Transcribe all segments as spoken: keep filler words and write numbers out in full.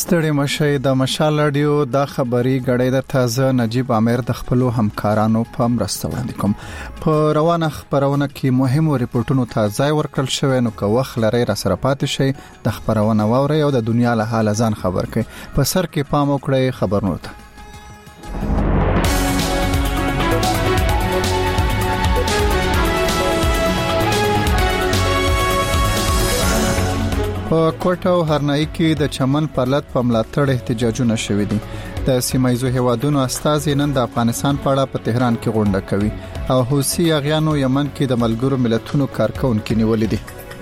ستړي مشي د مشال رادیو د خبري غړې د تازه نجیب عامر د خپل همکارانو په مرسته وړاندې کوم. په روانه خبرونه کې مهمو ریپورتونو ته ځای ورکړل شوی، نو که وخت لري را سره پاتې شي د خبرونه واوري او د دنیا له حال ځان خبر کړئ. په سر کې پام وکړئ خبرونو ته. په کوټه او هرنائی کې د چمن پرلط په ملاتړ احتجاجونه شوې دي. د سیمایزو هیوادونو استازي نن د افغانستان په اړه په تهران کې غونډه کوي او حوثي اغیانو یمن کې د ملګرو ملتونو کارکونکو نیولې دي.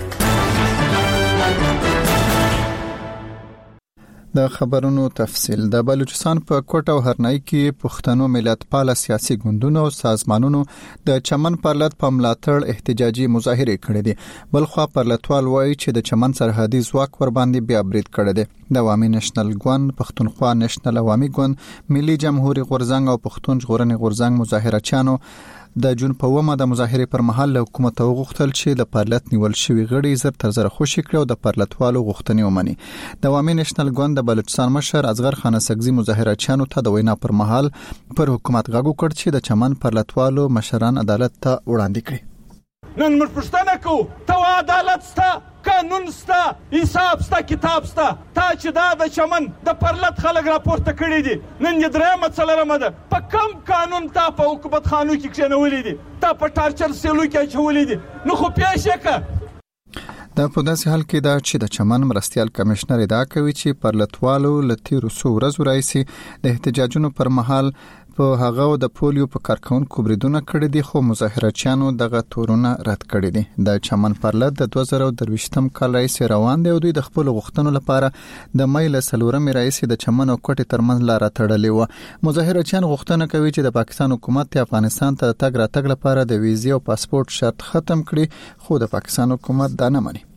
د خبرونو تفصیل. د بلوچستان په کوټه او هرنائی کې پښتنو ملت پال سیاسي ګوندونو او سازمانونو د چمن پرلط په ملاتړ احتجاجي مظاهره کړې دي. بلخوا پرلطوال وایي چې د چمن سرحدي ځواک ور باندې بیا برید کړی دی. د عوامي نېشنل ګوند، پښتونخوا نېشنل عوامي ګوند، ملي جمهوریت غورځنګ او پښتون ژغورنې غورځنګ مظاهره چانو د جون په ومه د مظاهره پر مهال له حکومت وغوښتل چې د پرلط نیول شوی غړي زر تر زر خوشی کړو د پرلطوالو غوښتنې ومني. د عوامي نېشنل ګوند د بلوچستان مشر اصغر خان سګزي مظاهره چانو ته د وینا پر مهال پر حکومت غږ وکړ چې د چمن پرلطوالو مشران عدالت ته وړاندې کړي. نن موږ پوښتنه کوو، ته عدالت ستا، قانون ستا، حساب ستا، کتاب ستا، تا چې دا د چمن د پرلط خلک راپورته کړي دي، نن یې درېیمه څلورمه ده، په کم قانون تا په حکومت خانو کې کښېنولي دي، تا په ټارچر سیلو کې اچولي دي، نو خو پیش یې که. دا په داسې حال کې دا چې د چمن مرستیال کمشنر ادعا کوي چې پرلطوالو له تیرو څو ورځو راهیسې د احتجاجونو پر مهال په هغه د پولیو په کارکونکو بریدونه کړي دي، خو مظاهرچیانو دغه تورونه رد کړي دي. د چمن پرلط د دوه زره درویشتم کال راهیسې روان دی او دوی د خپل غوښتنو لپاره د مې له څلورمې راهیسې د چمن او کوټې ترمنځ لار تړلې و. مظاهرچیان غوښتنه کوي چې د پاکستان حکومت ته افغانستان ته تګ راتګ لپاره د ویزې او پاسپورت شرط ختم کړي، خو د پاکستان حکومت دا نه مني.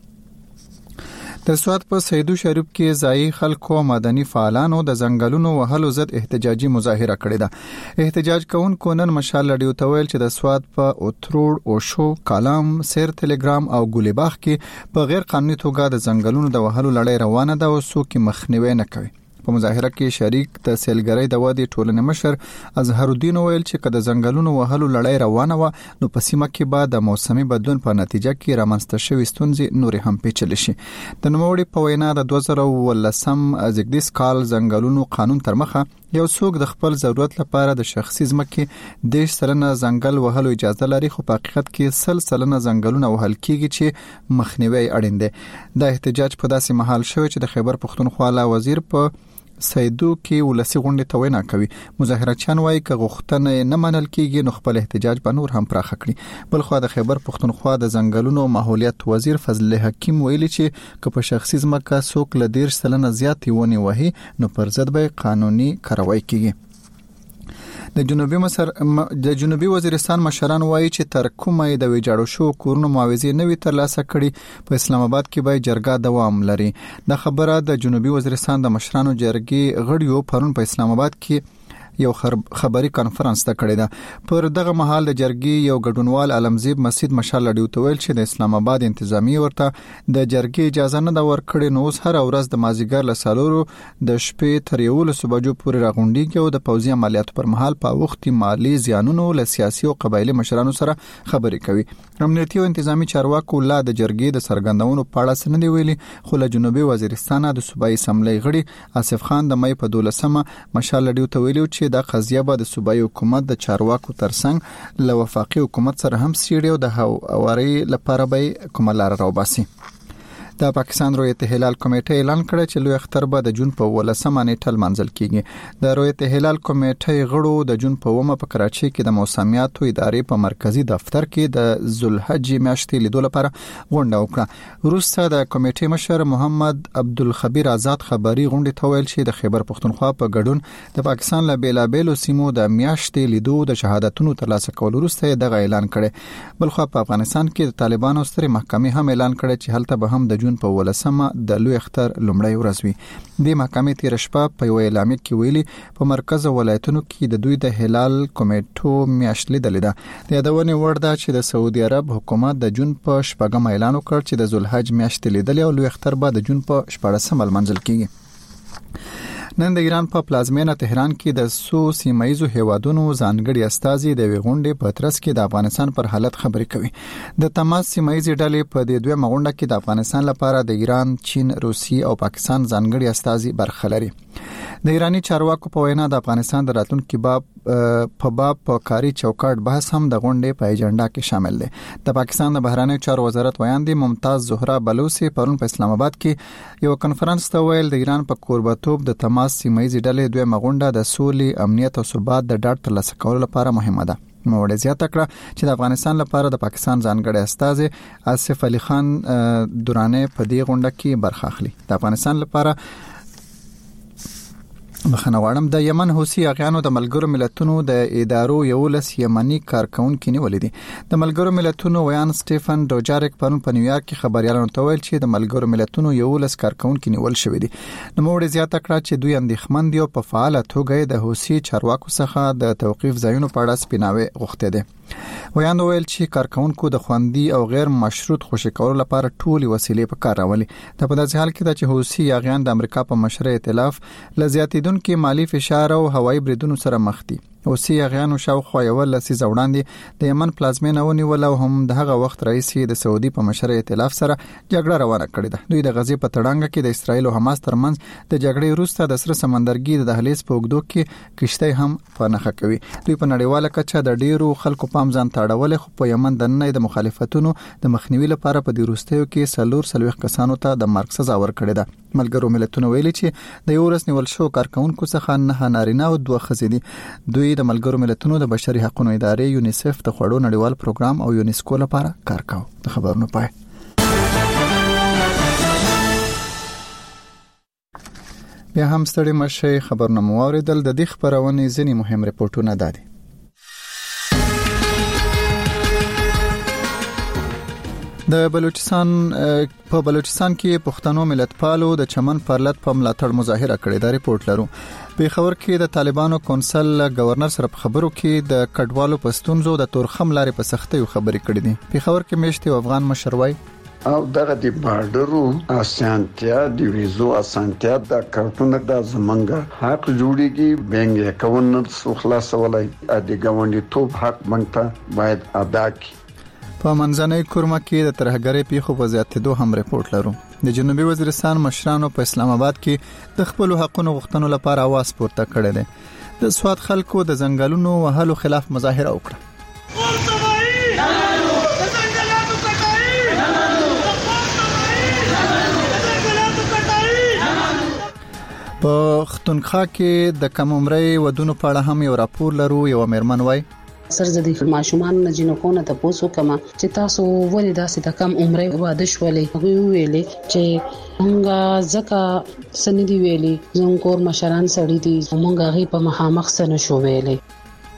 د سوات په سیدو شریف کې ځایي خلکو او مدني فعالانو د ځنګلونو وهلو ضد احتجاجي مظاهره کړې ده. احتجاج کوونکو نن مشال رادیو ته ویل چې د سوات په اوتروړ، اوشو، کالام، سیر تلګرام او ګلیباغ کې په غیر قانوني توګه د ځنګلونو د وهلو لړۍ روانه ده او څوک مخنیوي نه کوي. په مظاهره کې شریک د سیلګرۍ د وادي ټولنې مشر اظهر الدین ویل چې کله ځنګلونو وهلو لړۍ روانه و نو په سیمه کې بعد د موسمي بدلون په نتیجه کې رامنځته شوې ستونزې نور هم پیچلې شي. د نوموړي په وینا د دوه زره ولسم زګدیس کال ځنګلونو قانون تر مخه یو څوک د خپل ضرورت لپاره د شخصي ځمکې دیش سلنه ځنګل وهلو اجازه لري، خو په حقیقت کې سل سلنه ځنګلونه وهل کیږي چې مخنیوي اړین دی. دا احتجاج په داسې محل شوی چې د خیبر پښتونخوا لا وزیر په سیدو کې ولسی غونډه ته وینا کوي. مظاهرچیان وایي چې غوښتنه نه منل کیږي نو خپل احتجاج به نور هم پراخ کړي. بل خو د خیبر پښتونخوا د ځنګلونو او ماحولیت وزیر فضل حکیم ویلي چې که په شخصي ځمکه څوک له ډیر سلنه زیات ونی وهي نو پر ضد به قانوني کاروایی کیږي. د جنوبي مصر د جنوبي وزیرستان مشران وایي چې تر کومه د ویجاړو شو کورونو معاوضې نوي ترلاسه کړي په اسلام آباد کې به جرګه دوام لري. د خبره د جنوبي وزیرستان د مشرانو جرګې غړیو پرون په اسلام آباد کې یو خبري کانفرنس ته کړی ده. پر دغه مهال د جرګې یو ګډونوال علمزیب مسجد مشال لډیو ته ویل چې د اسلام آباد انتظامی ورته د جرګې اجازه نه دا ورکړي، نو اوس هر ورځ د مازیګر له سالورو د شپې تر یولسو بجو پورې راغونډيږي او د پوځي عملیاتو پر مهال په وخت مالی زیانونو له سیاسي او قبایلی مشرانو سره خبرې کوي. امنیتي او انتظامی چارواکو لا د جرګې د سرګندونو په اړه سند ویلي، خو له جنوبي وزیرستان د صوبایي اسمبلی غړي آصف خان د مې په دولسمه مشال لډیو ته ویلي چې دا قضیه به د صوبایي حکومت د چارواکو ترڅنګ له وفاقي حکومت سره هم سیړي او د هواري لپاره به کومه لار راوباسي. د پاکستان رویت هلال کمیټه اعلان کړ چې لوی اختر به د جون په ولسمه نیټه منځل کیږي. د رویت هلال کمیټه غړو د جون په ومه په کراچي کې د موسمیاتو ادارې په مرکزی دفتر کې د ذوالحج میاشتې لیدو لپاره غونډه وکړه. وروسته د کمیټې مشر محمد عبدالخبیر آزاد خبري غونډه ته ویل چې د خیبر پښتونخوا په ګډون د پاکستان له بیلابېلو سیمو د میاشتې لیدو د شهادتونو ترلاسه کول وروسته دغه اعلان کړي. بلخو په افغانستان کې د طالبانو سترې محکمې هم اعلان کړي چې هلته به هم د په ولسمه د لوی اختر لومړی ورځ وي. د محکمې تیر شپه په یو اعلامیه کې ویلي په مرکز ولایتونو کې د دوی د هلال کمیټو میاشت لیدلې ده. د یادونې وړ ده چې د سعودي عرب حکومت د جون په شپږم اعلان وکړ چې د ذوالحج میاشت لیدلې او لوی اختر به د جون په شپاړسم منځل کیږي. نن د ایران په پلازمینه تهران کې د سو سیمایزو هیوادونو ځانګړي استازي د ویغونډې په ترڅ کې د افغانستان پر حالت خبرې کوي. د تماس سیمایزي ډلې په دې دوه مغونډه کې د افغانستان لپاره د ایران، چین، روسي او پاکستان ځانګړي استازي برخه لري. د ایرانی چارواکو په وینا د افغانستان د راتلونکي باب په باب په کاری چوکاټ بحث هم د غونډې په ایجنډا کې شامل دی. د پاکستان د بهرانه چارو وزارت ویاندې ممتاز زهرا بلوچي پرون په اسلام آباد کې یو کنفرانس ته ویل د ایران په کوربتوب د تماس سیمایي ډلې دوه مغونډه د سولې، امنیت او ثبات د ډاډ ترلاسه کولو لپاره مهمه ده. نو زیاته کړه چې د افغانستان لپاره د پاکستان ځانګړي استازي آصف علي خان دورانه په دې غونډه کې برخه اخلي. د افغانستان لپاره مخنه غواړم د یمن حوثي اغیانو د ملګرو ملتونو د ادارو یولس یمني کارکونکو نیولې دي. د ملګرو ملتونو ویان سټيفن دوجارک پرون په نیویارک کې خبريالانو ته ویل چې د ملګرو ملتونو یولس کارکونکو نیول شوې دي. نو موږ زیاته کړه چې دوی اندېښمن دي او په فعاله توګه د حوثي چارواکو څخه د توقيف ځایونو په اړه سپیناوي غوښته دي. ویان ویل چې کارکونکو د خوندي او غیر مشروط خوشی کولو لپاره ټولي وسیلې په کار راولي. دا په داسې حال کې ده چې حوثي اغیان د امریکا په مشره ائتلاف لزیاتیدونکو مالی فشار او هوایي بریدونو سره مخ دي. حوثي اغیانو شاوخوا یو لسیزه وړاندې د یمن پلازمینه ونیول او هم دغه وخت رئیس د سعودي په مشره ائتلاف سره جګړه روانه کړې ده. دوی د غزې په تړانګه کې د اسرایل او حماس ترمنځ د جګړې وروسته د سره سمندرګي د دهلیز په اوږدو کې کشته هم په نخښه کوي. دوی په نړیواله کچه د ډیرو خلکو پام ځان تاړول، خو په یمن د نه د مخالفتونو د مخنیوي لپاره په دې وروستیو کې سلور سلويخ کسانو ته د مرګ سزا ورکړې ده. ملګرو ملتونو ویلي چې د یورس نیول شو کارکونکو څخه نه نارینه او دوه ښځې دي. دوی د ملګرو ملتونو د بشري حقوقو ادارې یونیسف د خوړو نړیوال پروګرام او یونیسکو لپاره کار کاوه. د خبرونو پای بیا هم ستړي مشه خبرونه موریدل. د دې خبرونه ځینې مهم ریپورتونه دادي. د بلوچستان په بلوچستان کې پښتنو ملتپالو د چمن پرلط په ملاتړ مظاهره کړې. دا ریپورت لرو. په خبر کې د طالبانو کونسل گورنر سره په خبرو کې د کډوالو پښتونزو د تورخم لارې په سختۍ خبرې کړې دي. په خبر کې مشتي افغان مشروي او دغه د بارډرو اسانتیا د ویزو اسانتیا د کارتونه د زمنګ حق جوړیږي. بنګ اکاونټ سو خلاصولای د ګاونډي توپ حق بنګ باید ادا کی. په منځنۍ کورمه کې د ترهګرۍ پیښو په زیاتېدو هم ریپورت لرو. د جنوبي وزیرستان مشرانو په اسلام آباد کې د خپل حقوقو غوښتنو لپاره आवाज پورته کړی دی. د سواد خلکو د ځنګلونو وهلو خلاف مظاهره وکړه. په ختونخوا کې د کم عمرۍ ودونو په اړه هم یو راپور لرو. یو مېرمن وای سرزدي ماشومان نه جنکو نه تاسو کوم چې تاسو ولې داسې د کم عمرې واده شولې ویلې چې موږ ځکه سندې ویلې زموږ کور مشران سړي دي موږ غي په مخامخ سن شو ویلې.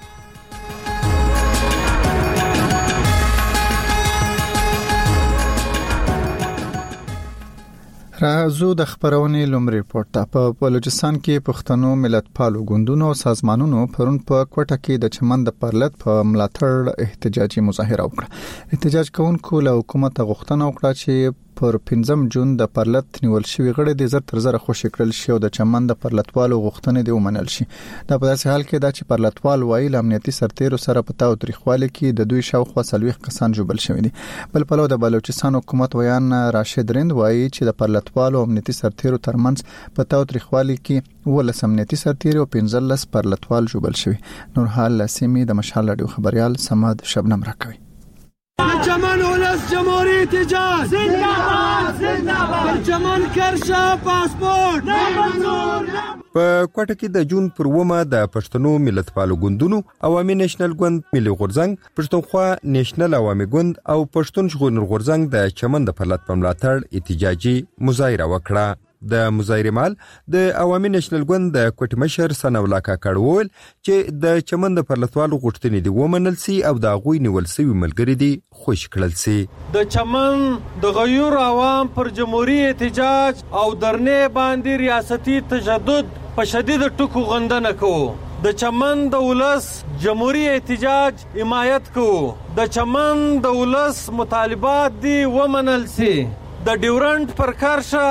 راځو د خبرونې لومړی ریپورت ته. په بلوچستان کې پښتنو ملتپالو ګوندونو او سازمانونو پرون په کوټه کې د چمن د پرلط په ملاتړ احتجاجي مظاهره وکړه. احتجاج کوونکو له حکومت غوښتنه وکړه چې پر پنځم جون د پرلط نیول شوی غړي د زر تر زر خوشی کړل شي او د چمن د پرلطوالو غوښتنې دی ومنل شي. دا په داسې حال کې دا چې پرلطوال وایي امنیتي سرتیرو سره په تاو تاریخوالي کې د دوی شاوخوا سلويخ کسان جوړل شوی دي. بل پلو د بلوچستان حکومت ویان راشد رند وایي چې د پرلطوالو امنیتي سرتیرو ترمنځ په تاو تاریخوالي کې ولس امنیتي سرتیرو پنځلس پرلطوال جوړل شوی. نور حال لسیمی د مشال رادیو خبريال سماد شبنم راکوي. چمن ولس جمهوری احتجاج زنده‌باد زنده‌باد چمن کرشا پاسپورت نه منظور. په کوټه کې د جون پر ومه د پښتنو ملتپالو ګوندونو عوامي نېشنل ګوند، ملي غورځنګ، پښتونخوا نېشنل عوامي ګوند او پښتون ژغورنې غورځنګ د چمن د پرلط په ملاتړ احتجاجي مظاهره وکړه. د مظاهره مال د عوامي نېشنل ګوند د کوټ مشر ثناءالله کاکړ وویل چې د چمن د پرلطوالو غوښتنې دی ومنل سي او د غوي نیول سوي ملګری دي خوش کړل سي. د چمن د غیور عوام پر جمهوریت احتجاج او درنې باندې ریاستي تشدد په شدید ټکو غندنه کوو. د چمن د ولس جمهوریت احتجاج حمایت کوو. د چمن د ولس مطالبات دي ومنل سي. د ډیورنټ پر کرشه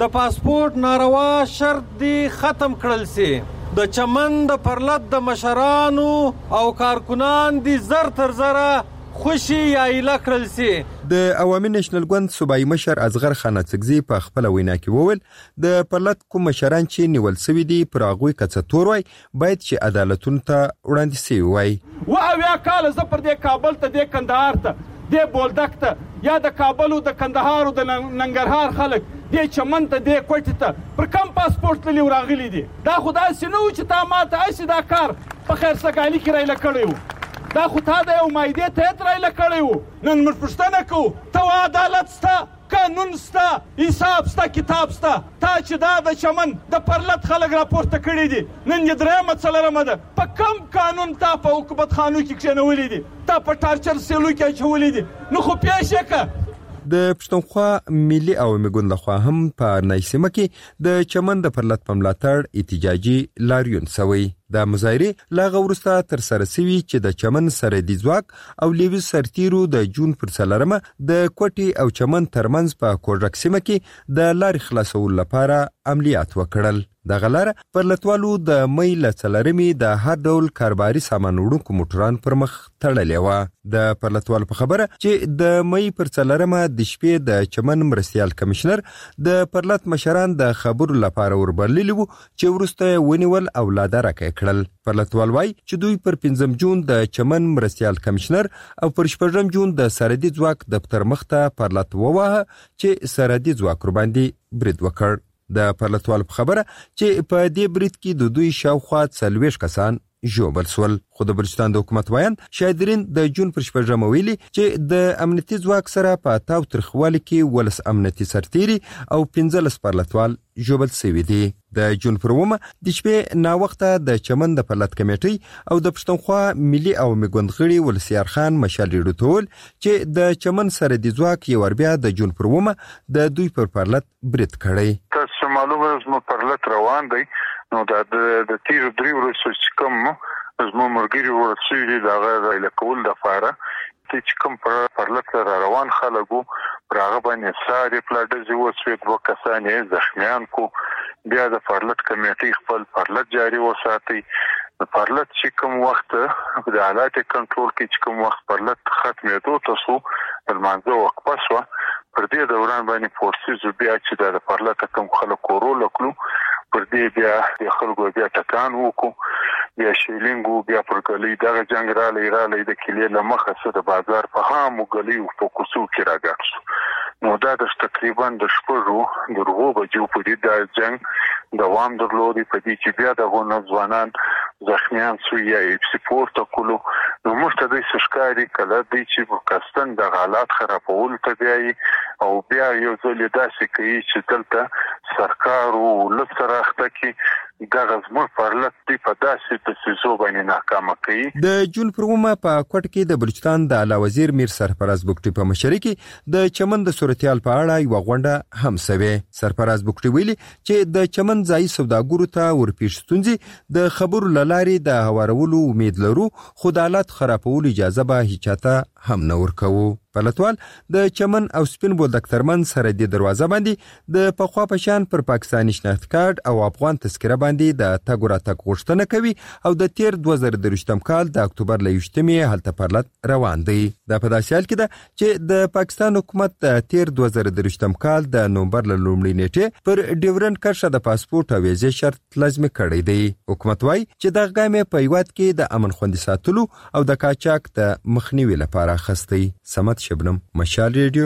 د پاسپورت ناروا شرط دی ختم کړل سي. د چمن د پرلط د مشرانو او کارکنان دی زر تر زره خوشي یا ایله کړل سي. د عوامي نېشنل ګوند صوبایي مشر اصغر خان اڅکزي په خپل وینا کې وویل د پرلط کوم مشران چې نیول سوي دي پر هغوی کڅ تور وای باید چې عدالتونو ته وړاندې سي وای. و اویا کال ز پر دې کابل ته د کندهار ته د بولدک ته یا د کابل او د کندهار او د ننګرهار خلک د چمن ته د کوټ ته پر کم پاسپورت لري راغلي دي. دا خدای سينو چې تا ماته اسی دا کار په خیر سګالي کې راځي کړیو. دا خو تا د یو مایدې ته ترایله کړیو. نن موږ پوښتنه کوو ته عدالت ستا قانون ستا حساب ستا کتاب ستا تا چې دا د چمن د پرلط خلک راپورته کړي دي نن یې درېیمه څلورمه ده په کم قانون تا په حکومت خانو کې کښېنولي دي تا په ټارچر سیلو کې اچولي دي. نو خو پیش یې که د پښتونخوا ملي عوامي ګوند لخوا هم په نایسیمه کې د چمن د پرلط په ملاتړ احتجاجي لاریون سوی. د مظاهرې لاغه وروسته تر سره سوي چې د چمن سرحدي ځواک او لیویز سرتیرو د جون پر څلورمه د کوټي او چمن ترمنځ په کوژک سیمه کې د لارې خلاصولو لپاره عملیات وکړل. دغه لاره پرلطوالو د مې له څلورمې د هر ډول کاروباري سامان وړونکو موټران پر مخ تړلې وه. د پرلطوالو په خبره چې د مې پر څلورمه د شپې د چمن مرستیال کمشنر د پرلط مشران د خبرو لپاره وربللي وو چې وروسته یې ونیول او لاده راکړه کړل. پرلطوال وای چې دوی پر پنځم جون د چمن مرستیال کمشنر او پر شپږم جون د سرحدي ځواک دفتر مخته پرلط ووهه چې سرحدي ځواک ور باندې برید وکړ. د پرلطوال په خبره چې په دې برید کې د دوی شاوخوا څلوېښت کسان ژوبل سول. خو د بلوچستان د حکومت وایان شاهدرین د جون پر شپږمه ویلي چې د امنیتي ځواک سره په تاو ترخوالي کې ولس امنیتي سرتیري او پنځلس پرلطوال ژوبل سوي دي. د جون پر اوومه د شپې ناوخته د چمن د پرلط کمیټۍ او د پښتونخوا ملي عوامي ګوند غړي ولسیار خان مشال ریډوتول چې د چمن سرحدي ځواک یو ور بیا د جون پر اوومه د دوی پر پرلط برید کړی. تاسو معلومه زموږ پرلط روان دی. نو دا د تیر درې ورځې چې کوم زموږ مرګري ورسېږي دي دغه د کول د فاره چې کوم پرلط را روان خلکو پر هغه باندې ساري پلاډزي وسوي دوه کسان یې زخمیان کو. بیا د پرلط کمیټې خپل پرلط جاري وساتي. د پرلط چې کوم وخت د حالات کنټرول کې چې کوم وخت پرلط ختمېدو تاسو المانځه وقفه شوه پر دې دوران باندې فورسز بیا چې د پرلط کوم خلکو رول وکړو پر دې بیا د خلکو بیا ټکان وکړو بیا شیلینګو بیا پر کلی دغه جنگ را لې را لې د کلی لمخه سره د بازار په هامو غلي او فوکسو کې راګټ شو. نو دا د تقریبا د شپږو درو بجو په دې د جنگ دوام درلودي په دې چې بیا د غونډ ځوانان زخمیان شو یا سپورت کولو. نو موږ ته د سشکاري کله د چې پاکستان د حالات خرابول ته بیاي او بیا یو ځل داسې کوي چې دلته سرکار او لسره اخته کې دغه زموږ پرلط دی په داسې د سیزو باندې ناکامه کوي. د جون پر اوومه په کوټ کې د بلوچستان د اعلی وزیر میر سرفراز بوکټي په مشرۍ کې د چمن د صورتحال په اړه یو غونډه هم سوي. سرفراز بوکټي ویلي چې د چمن ځای سوداګرو ته ورپېښ ستونزې د خبرو لارې د هوارولو امید لرو خو د حالات خرابولو اجازه به هیچاته هم نه ورکوو. پرلطوال د چمن او سپین بولدک ترمن سرحدي دروازه باندې د پخوا په شان پر پاکستاني شناخت کارت او افغان تذکره باندې د تګ راتګ غوښتنه کوي او د تیر دوه زره درویشتم کال د اکتوبر له یوشتمې هلته پرلط روان دی. دا په داسې حال کې ده چې د پاکستان حکومت د تیر دوه زره درویشتم کال د نومبر له لومړۍ نیټې پر ډیورنډ کرښه د پاسپورت او ویزې شرط لازمي کړی دی. حکومت وایي چې دغه ګام یې په هیواد کې د امن خوندي ساتلو او د قاچاق د مخنیوي لپاره اخیستی. سمت شبنم، مشال ریډیو،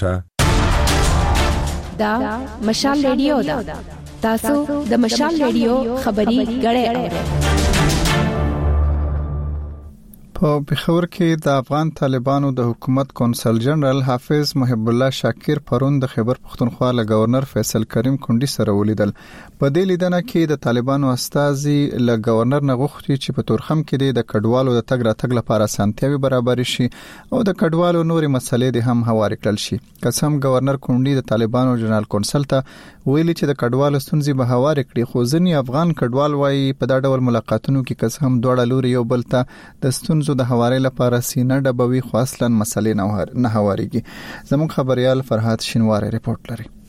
کوټه. دا مشال ریډیو ده. تاسو د مشال ریډیو خبري غړې اورئ. په پېښور کې د افغان طالبانو د حکومت کونسل جنرال حافظ محب الله شاکر پرون د خیبر پختونخوا له گورنر فیصل کریم کونډي سره ولیدل. په دې لیدنه کې د طالبانو استازي له گورنر نه غوښتي چې په تورخم کې د کډوالو د تګ راتګ لپاره اسانتیاوي برابر شي او د کډوالو نوري مسلې د هم هواري کړل شي. قسم گورنر کونډي د طالبانو جنرال کونسل ته ویلي چې د کډوالو ستونزې به هواري کړي. خو ځینې افغان کډوال وايي په دا ډول ملاقاتونو کې قسم دوړه لوري یو بل ته د ستونزو د هواري لپاره سینه ډبوي خو اصلا مسلې نه هواریږي. زموږ خبريال فرحات شینواری ریپورت لري.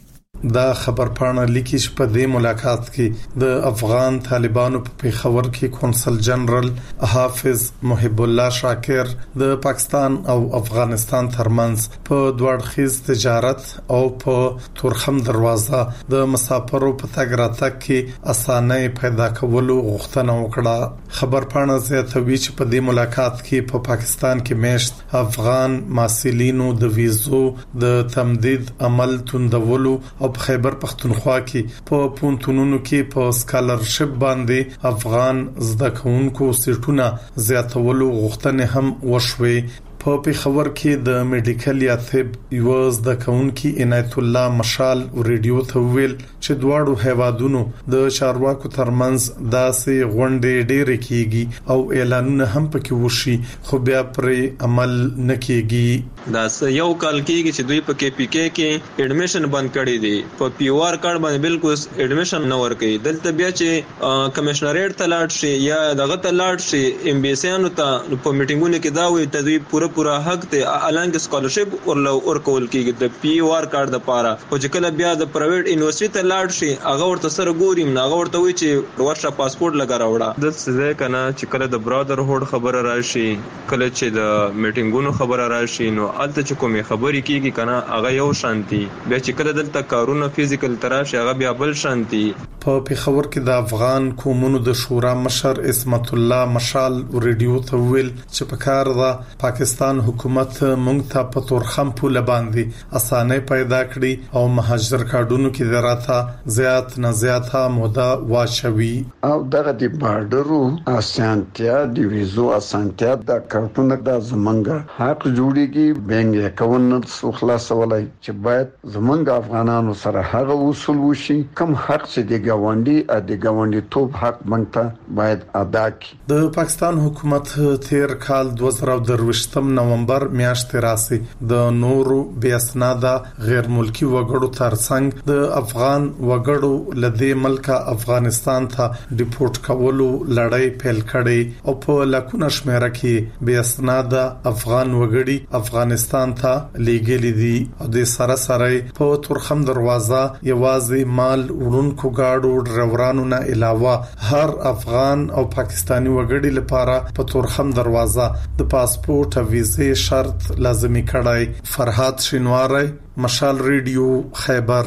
دا خبرپاڼه لیکي چې په دې ملاقات کې د افغان طالبانو په پیښور کې کونسل جنرال حافظ محب الله شاکر د پاکستان او افغانستان ترمنځ په دوړخیز تجارت او په تورخم دروازه د مسافرو په تګ راتګ کې اسانۍ پیدا کولو غوښتنه وکړه. خبرپاڼه زیاتوي چې په دې ملاقات کې په پا پاکستان کې میشت افغان محصلینو د ویزو د تمدید عمل توندولو او په خیبر پختونخوا کې په پونتونونو کې په سکالرشپ باندې افغان زده کوونکو سیټونه زیاتولو غوښتنې هم وشوي. په پیښور کې د میډیکل یا طب یو زده کوونکی عنایت الله مشال ریډیو ته ویل چې دواړو هیوادونو د چارواکو ترمنځ داسې غونډې ډېرې کیږي او اعلانونه هم پکې وشي خو بیا پرې عمل نه کیږي. دا یو کال کېږي چې دوی په کې پی کې کې اډمیشن بند کړی دی، په پی او آر کارت باندې بالکل اډمیشن نه ورکوي. دلته بیا چې کمشنریټ ته لاړ شي یا دغه ته لاړ شي ایم بي سي انو ته په میټینګونو کې دا وي ته دوی پوره پورا حق ته الانګ سکالرشپ ورلو ورکول کیږي د پی او آر کارت لپاره. خو چې کله بیا د پرایویټ یونیورسيټي ته لاړ شي هغه ورته سره ګوریم نه، هغه ورته وی چې ورشه پاسپورت لګا راوړه. د څه کنه چې کله د برادر هوډ خبره راشي، کله چې د میټینګونو خبره راشي، نو الته چې کومه خبري کیږي کنه هغه یو شانتي، بیا چې کله دلته کارونه فزیکل تراشي هغه بیا بل شانتي. په پیښور کې د افغان قومونو د شورا مشر اسمت الله مشال ریډیو ته ویل چې په کار د پاکستان حکومت مونږ ته په تورخم پوله باندې اسانه پیدا کړي او مهاجر کارډونو کې دراته زیات نه زیاته موده واچوي. او دغه د بارډرو اسانتیا د ویزو اسانتیا د کارتونو د زمنګ حق جوړیږي بنګ اکاونټ سو خلاصولای چې باید زمنګ افغانانو سره هغه اصول وشي کوم حق چې د ګاونډي ا د ګاونډي توپ حق مونږ باید ادا کړي. د پاکستان حکومت تیر کال دوه زره درویشتم نومبر میاشتې راسي د نورو بیا اسناده غیر ملکی وګړو ترڅنګ د افغان وګړو لدې ملک افغانستان ته ډیپورټ کولو لړۍ پیل کړي او په لکونه شمیره کې بیا اسناده افغان وګړي افغانستان ته لیږلي دي او د سره سره په تورخم دروازه یوازې مال وړونکو گاډو ډرایورانو نه علاوه هر افغان او پاکستانی وګړي لپاره په تورخم دروازه د پاسپورت او ویزې شرط لازمي کړای. فرحات شینواری، مشال ریډیو، خیبر.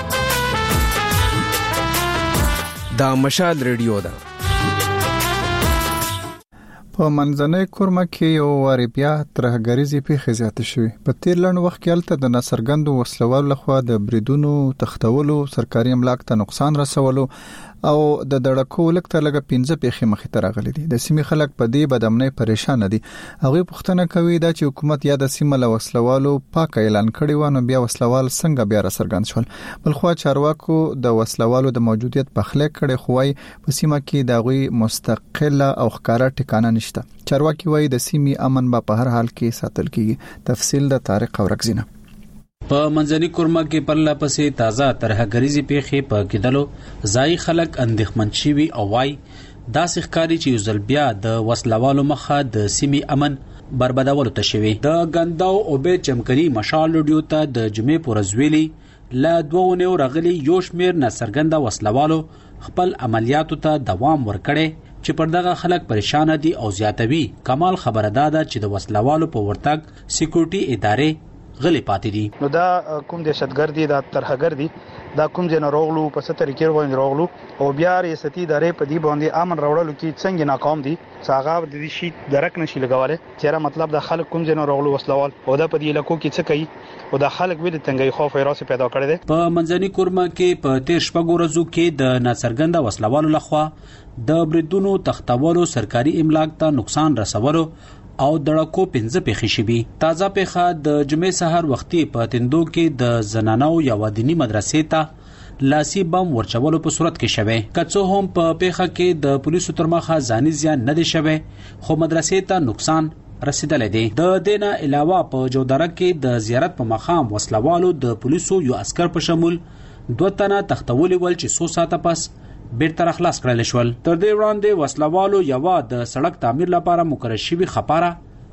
دا مشال ریډیو ده. په منځنۍ کورمه کې یو واری بیا ترهګریزي پیښې زیاتې شوې. په تیر لنډ وخت کې الته د ناڅرګندو وسلوالو لخوا د بریدونو تختولو، سرکاري املاک ته نقصان رسولو او د دړکو لکته لګه پنځه پیښې مخې ته راغلي دي. د سیمې خلک په دې بدامنۍ پریشان دي. هغه پوښتنه کوي دا چې حکومت یا د سیمه له وسلوالو پاک اعلان کړي و نو بیا وسلوال څنګه بیا را څرګند شول. بلخو چارواکو د وسلوالو د موجودیت پخله کړي خوای په سیمه کې د غوي مستقله او ښکارا ټکانه نشته. چارواکي وایي د سیمې امن به په هر حال کې ساتل کیږي. تفصیل د طارق اورکزینه. په منځني کورمه کې پرله پسې تازه ترهګریزي پیښې په کېدلو ځای خلک اندېښمن شوي او وايي داسې ښکاري چې یو ځل بیا د وسلوالو مخه د سیمې امن بربادولو ته شوي. د ګنداو او به چمکري مشال ریډیو ته د جمعې پر ورځ ویلي لا دوه نو راغلي یو شمیر ناڅرګنده وسلوالو خپل عملیاتو ته دوام ورکړي چې پر دغه خلک پریشان دي او زیاتوي. کمال خبره ده چې د وسلوالو په ورتګ سکیورټي ادارې غلي پاتې دي. نو دا کوم دهشتګرد دي، دا ترهګر دي، دا کوم جن روغلو په ستر کې باندې روغلو او بیا ریاستي ادارې په دې باندې امن راوړلو کې څنګه ناکام دي. څنګه د دې شي درک نشي لګواله چې را مطلب د خلک کوم جن روغلو وسلوال او دا په دې لکو کې څه کوي او د خلک ویل تنګي خوف راس پیدا کړی دي. په منځني کورمه کې په تیر شپږ ورځو کې د ناڅرګنده وسلوالو لخوا د بریدونو تختولو، سرکاري املاک ته نقصان رسولو او دړکو پنځه پیښې شوي. تازه پیښه د جمعې سحر وختي په تندو کې د زنانو یا ودینی مدرسې ته لاسي بم ورچولو په صورت کې شوه. کڅو هم په پیښه کې د پولیسو تر مخه ځاني زیان نه دی شوه خو مدرسې ته نقصان رسیدلې دي. د دینه علاوه په جودره کې د زیارت په مقام وسلوالو د پولیسو یو عسكر په شمول دوه تنه تختولي ول چې څو ساعته پس بیرته خلاص کړل شول. تر دې وړاندې وسلوالو یو د سړک تعمیر لپاره مقرر شوی خپاره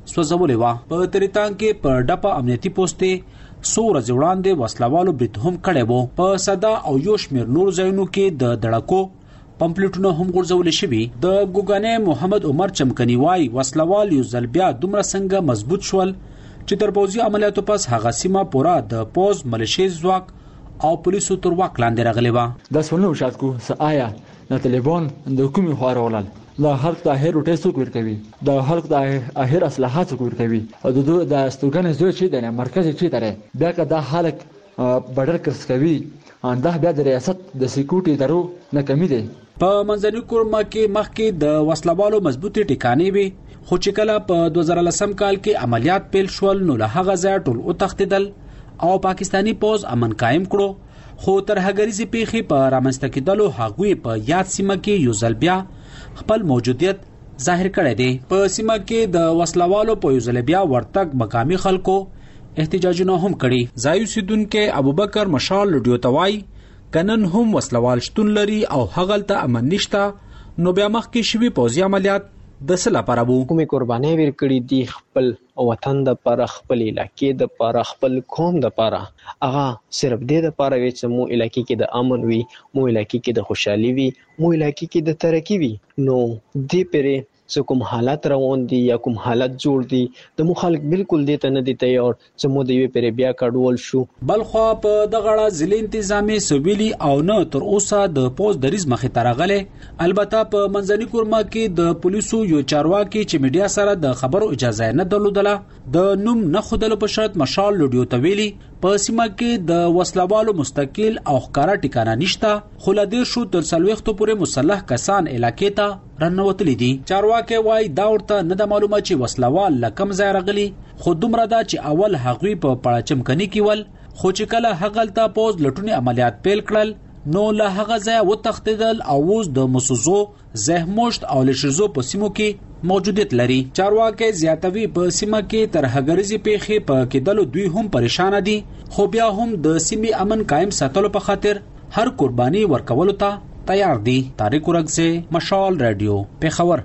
سوځولې وه. په تریتان کې په ډپه امنیتي پوستې څو ورځې وړاندې وسلوالو برید هم کړی و. په صدا او یو شمېر نور ځایونو کې د دړکو پمپلیټونه هم غورځول شوي. د ګوګانې محمد عمر چمکني وای وسلوال یو ځل بیا دومره څنګه مضبوط شول چې تر پوځي عملیاتو پس هغه سیمه پوره د پوز ملیشي ځواک او پولیسو تر واک لاندې راغلی وه. دا سونه وشات کو سایا د طالبان د حکومت خورولل دا خلک د هر روټه څوک ورکوي د خلک د هر اصلاحات څوک ورکوي او د د استوګنې زوی چې د مرکز چې تره بیا که دا خلک بدل کړس کوي ان دا بیا د ریاست د سکیورټي درو نه کمی دي. په منځني کورما کې مخکې د وسلوالو مضبوطی ټکانې وي خو چې کله په دوه زره لسم کال کې عملیات پیل شول نو له هغه ځای ټول او تختیدل او پاکستانی پوز امن قائم کړو. خو تر هغریزي پیخي په رامنځته کېدلو هغوی په یاد سیمه کې یو ځل بیا خپل موجودیت ظاهر کړی دی. په سیمه کې د وسلوالو په یو ځل بیا ورتګ مقامي خلکو احتجاجونه هم کړي. ځای اوسیدونکو ابوبکر مشال لډیو توای کنن هم وسلوال شتون لري او هغلته امن نشته نو بیا مخکې شوي پوځي عملیات د څه لپاره وو. کومې قربانۍ ورکړي دي خپل وطن د پر خپل علاقې د پر خپل قوم د پر هغه صرف د لپاره وي چې مو علاقې کې د امن وي مو علاقې کې د خوشحالي وي مو علاقې کې د ترقی وي. نو دې پرې څه کوم حالات روان دي یا کوم حالت جوړ دي د مو خلک بالکل دې ته نه دي تیار چې مو د یوې پرې بیا کډول شو. بلخوا په دغه اړه ضلع انتظامی سویلي او نه تر اوسه د پوز دریز مخې ته راغلی. البته په منځني کورما کې د پولیسو یو چارواکي چې میډیا سره د خبرو اجازه نه درلودله د نوم نه خودلو په شرط مشال لډیو تویلی په سیمه کې د وسلوالو مستقل او ښکارا ټکانه نشته خو له دې شو تر څلوېښتو پورې مسلح کسان علاقې ته رانوتلي دي. چارواکي وایي دا ورته نه د معلومه چې وسلوال له کوم ځای راغلي خو دومره ده چې اول هغوی په پړه چمکني کې ول خو چې کله هغلته پوز لټونې عملیات پیل کړل نو له هغه ځای وتښتېدل او اوس د مسوزو زهموشت او لشرزو په سیمو کې موجودیت لري. چارواکي زیاتوي په سیمه کې تر هغریزي پیښې په کېدلو دوی هم پریشان دي خو بیا هم د سیمې امن قائم ساتلو په خاطر هر قرباني ورکولو ته تیار دي. طارق ورغزه مشال رادیو پیښور.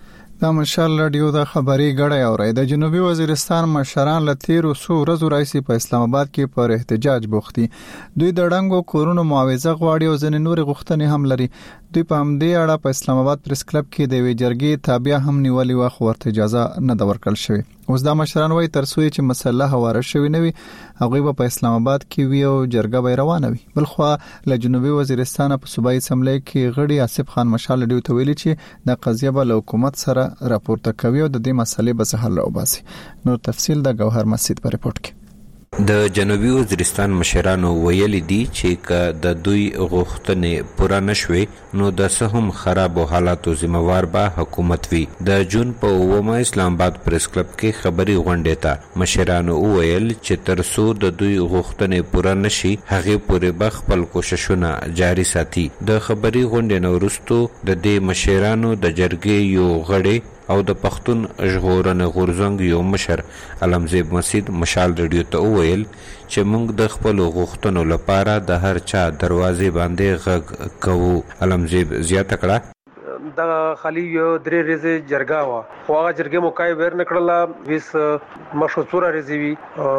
د مشال رادیو د خبري غړی اوري د جنوبي وزیرستان مشران له تیرو څو ورځو راځي په اسلام آباد کې پر احتجاج بوختي. دوی د ډنګو کورونو معاوضه غواړي او ځنې نور غوښتنې هم لري. دوی په همدې اړه په اسلام آباد پریس کلب کې د وی جرګې تابع هم نیولې و خو ورته اجازه نه د ورکړل شوی. اوس دا مشران وایي تر څو چې مسله هواره شوی نه وي هغه په اسلام آباد کې وی او جرګه به روانه وي. بلخو له جنوبي وزیرستان په صوبایي اسمبلی کې غړي آصف خان مشال لډیو ته ویلي چې د قضیه به له حکومت سره راپورته کوي او د دې مسلې به حل راوباسي. نور تفصیل د گوهر مسجد په رپورت کې. د جنوبي وزیرستان مشرانو ویلي دي چې که د دوی غوښتنې پوره نشوي نو د سهم خراب حالاتو ذمہوار به حکومت وي. د جون په اومه اسلام آباد پریس کلب کې خبري غونډې ته مشرانو ویل چې تر څو د دوی غوښتنې پوره نشي هغه پورې به خپل کوششونه جاري ساتي. د خبري غونډې نو وروسته د دې مشرانو د جرګې یو غړي او د پښتون ژغورنې غورځنګ یو مشر علمزیب مسید مشال رادیو ته وویل چې موږ د خپل غوښتنو لپاره د هر چا دروازې باندې غږ کوو. علمزیب زیاته کړه دا خالی یو درې ورځې جرګه وا خو هغه جرګه مو کای ور نکړله ویس مشوره رزوی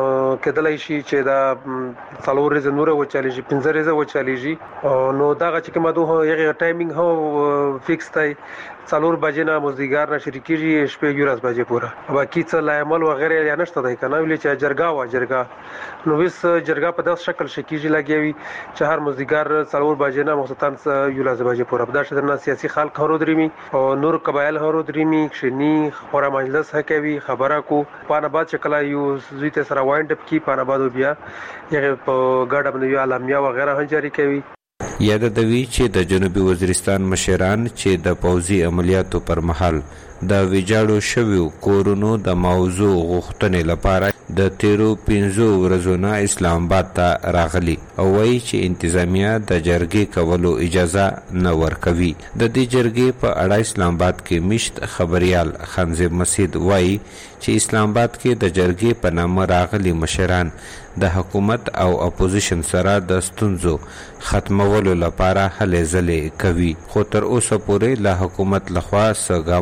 کېدلای شي چې دا څلور ورځې نور و چالي شي پنځه ورځې و چالي شي نو دا چې کومه دوه یغه ټایمینګ هو فکس دی څلور بجې نه مزدګار نه شریکيږي شپږ ورځې بجې پوره باقي څه لایمل وغیرہ یا نشته دی کنه ویل چې جرګه وا جرګه نو ویس جرګه په داس شکل شکیږي لګوي چې هر مزدګار څلور بجې نه مختن یولازه بجې پوره په داسې درنه سیاسي خلک هرو درمي او نور قبایل هرو درمي شنی خورا مجلس هکوي خبره کو پانه بعد شکل یو زیته سره وایند اپ کی پانه بعد بیا یغه په ګډه باندې اعلامیه وغیرہ هم جاری کوي. یاد دوی چې د جنوبي وزیرستان مشران چې د پوځي عملیاتو پر مهال د ویجاړو شویو کورونو د موضوع غوښتنې لپاره د تیرو پنځو ورځو نه اسلام آباد ته راغلي او وایي چې انتظامیه د جرګې کولو اجازه نه ورکوي. د دې جرګې په اړه اسلام آباد کې مشت خبريال خانزیب مسید وایي چې اسلام آباد کې د جرګې په نامه راغلي مشران د حکومت او اپوزیشن سره د ستونزو ختمولو لپاره هلې ځلې کوي خو تر اوسه پورې له حکومت لخوا څه ګامونه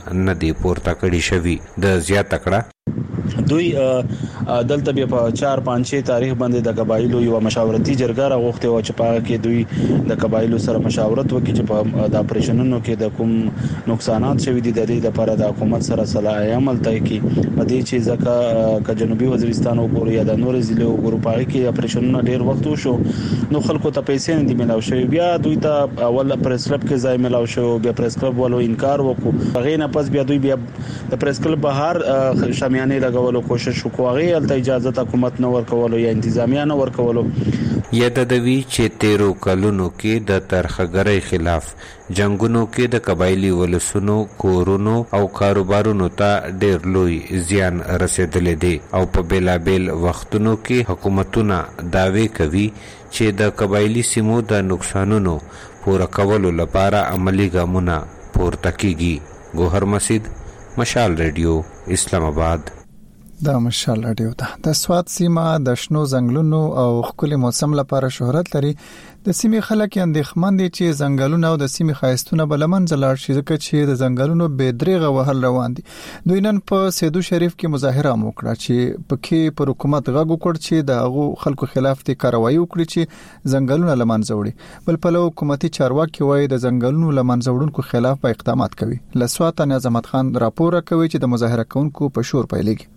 نه دی پورته کړی شوی. د زیات کړه دوی دلته بیا په چار پنځه تاریخ باندې د قبایلو یو مشاورتي جرګه راغوښته او چې په کې دوی د قبایلو سره مشاورت وکړي چې په د اپریشنونو کې د کوم نقصانات شوي دي د دې لپاره د حکومت سره صلاح عمل تای کی په دې چې ځکه ک جنوبي وزیرستان وګورو یا د نور ضلعو وګورو په کې اپریشنونه ډیر وخت وشو نو خلکو ته پیسې نه دي ملاو شوی. بیا دوی ته اول پریس کلب کې ځای ملاو شو بیا پریس کلب والو انکار وکړو هغه نه پس بیا دوی بیا د پریس کلب بهر شامیانه لګولو کوشش وکړي الته اجازه حکومت نه ورکولو یا انتظامیه نه ورکولو. یادوي چې تیرو کلونو کې د ترخګرۍ خلاف جنگونو کې د قبایلی ولسونو کورونو او کاروبارونو ته ډېر لوی زیان رسیدلې دي او په بیلابیل وختونو کې حکومتونه داوی کوي چې د قبایلی سیمو د نقصانونو پوره کولو لپاره عملی ګامونه پورته کیږي. ګوهر مسید، مشال ریډیو، اسلام آباد. د مشال رادیو ته د سوات سیمه د شنو ځنګلونو او خولي موسم لپاره شهرت لري. د سیمې خلک اندېښمن دي چې ځنګلونه او د سیمې خاستونه بلمن زلار شي ځکه چې د ځنګلونو بېدریغه وهل روان دي. دوی نن په سیدو شریف کې مظاهره وکړه چې پکې پر حکومت غږ وکړ چې د هغو خلکو خلاف دي کاروایی وکړي چې ځنګلونه لمنځه وړي. بل په لو حکومتي چارواکي وایي د ځنګلونو لمنځه وړونکو خلاف به اقدامات کوي. لسوات نظامت خان راپور کوي چې د مظاهره کوونکو په شور پیلېږي.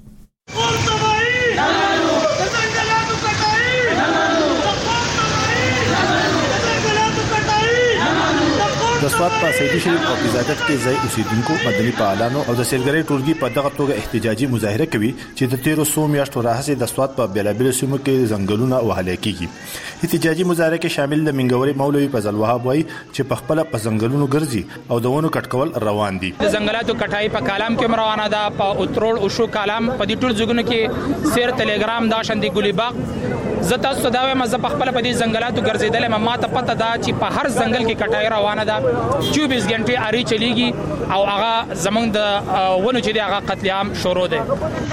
د سوات په سیدي شریف او قزاقت کې ځای اوسیدونکو مدني فعالانو او د سیلګرۍ ټولګي په دغه توګه احتجاجي مظاهره کوي چې د تیرو څو میاشتو راهیسې د سوات په بیلابیلو سیمو کې ځنګلونه وهل کېږي. احتجاجي مظاهره کې شامل د منګوري مولوي فضل وهاب وایي چې په خپل په ځنګلونو ګرځي او د ونو کټکول روان دي. د ځنګلاتو کټای په کالام کې روانه ده په اتروړ او شو کالام په دې ټول ځګونو کې سیر ټلګرام دا شندې ګولي باغ زه تاسو ته دا وایم زه په خپل په دې ځنګلاتو ګرځیدل ما ته پته ده چې په هر ځنګل کې کټای روانه ده چوبیس غنټې اړې چلیږي او هغه زمونږ د ونو چې دی هغه قتل عام شروع دی.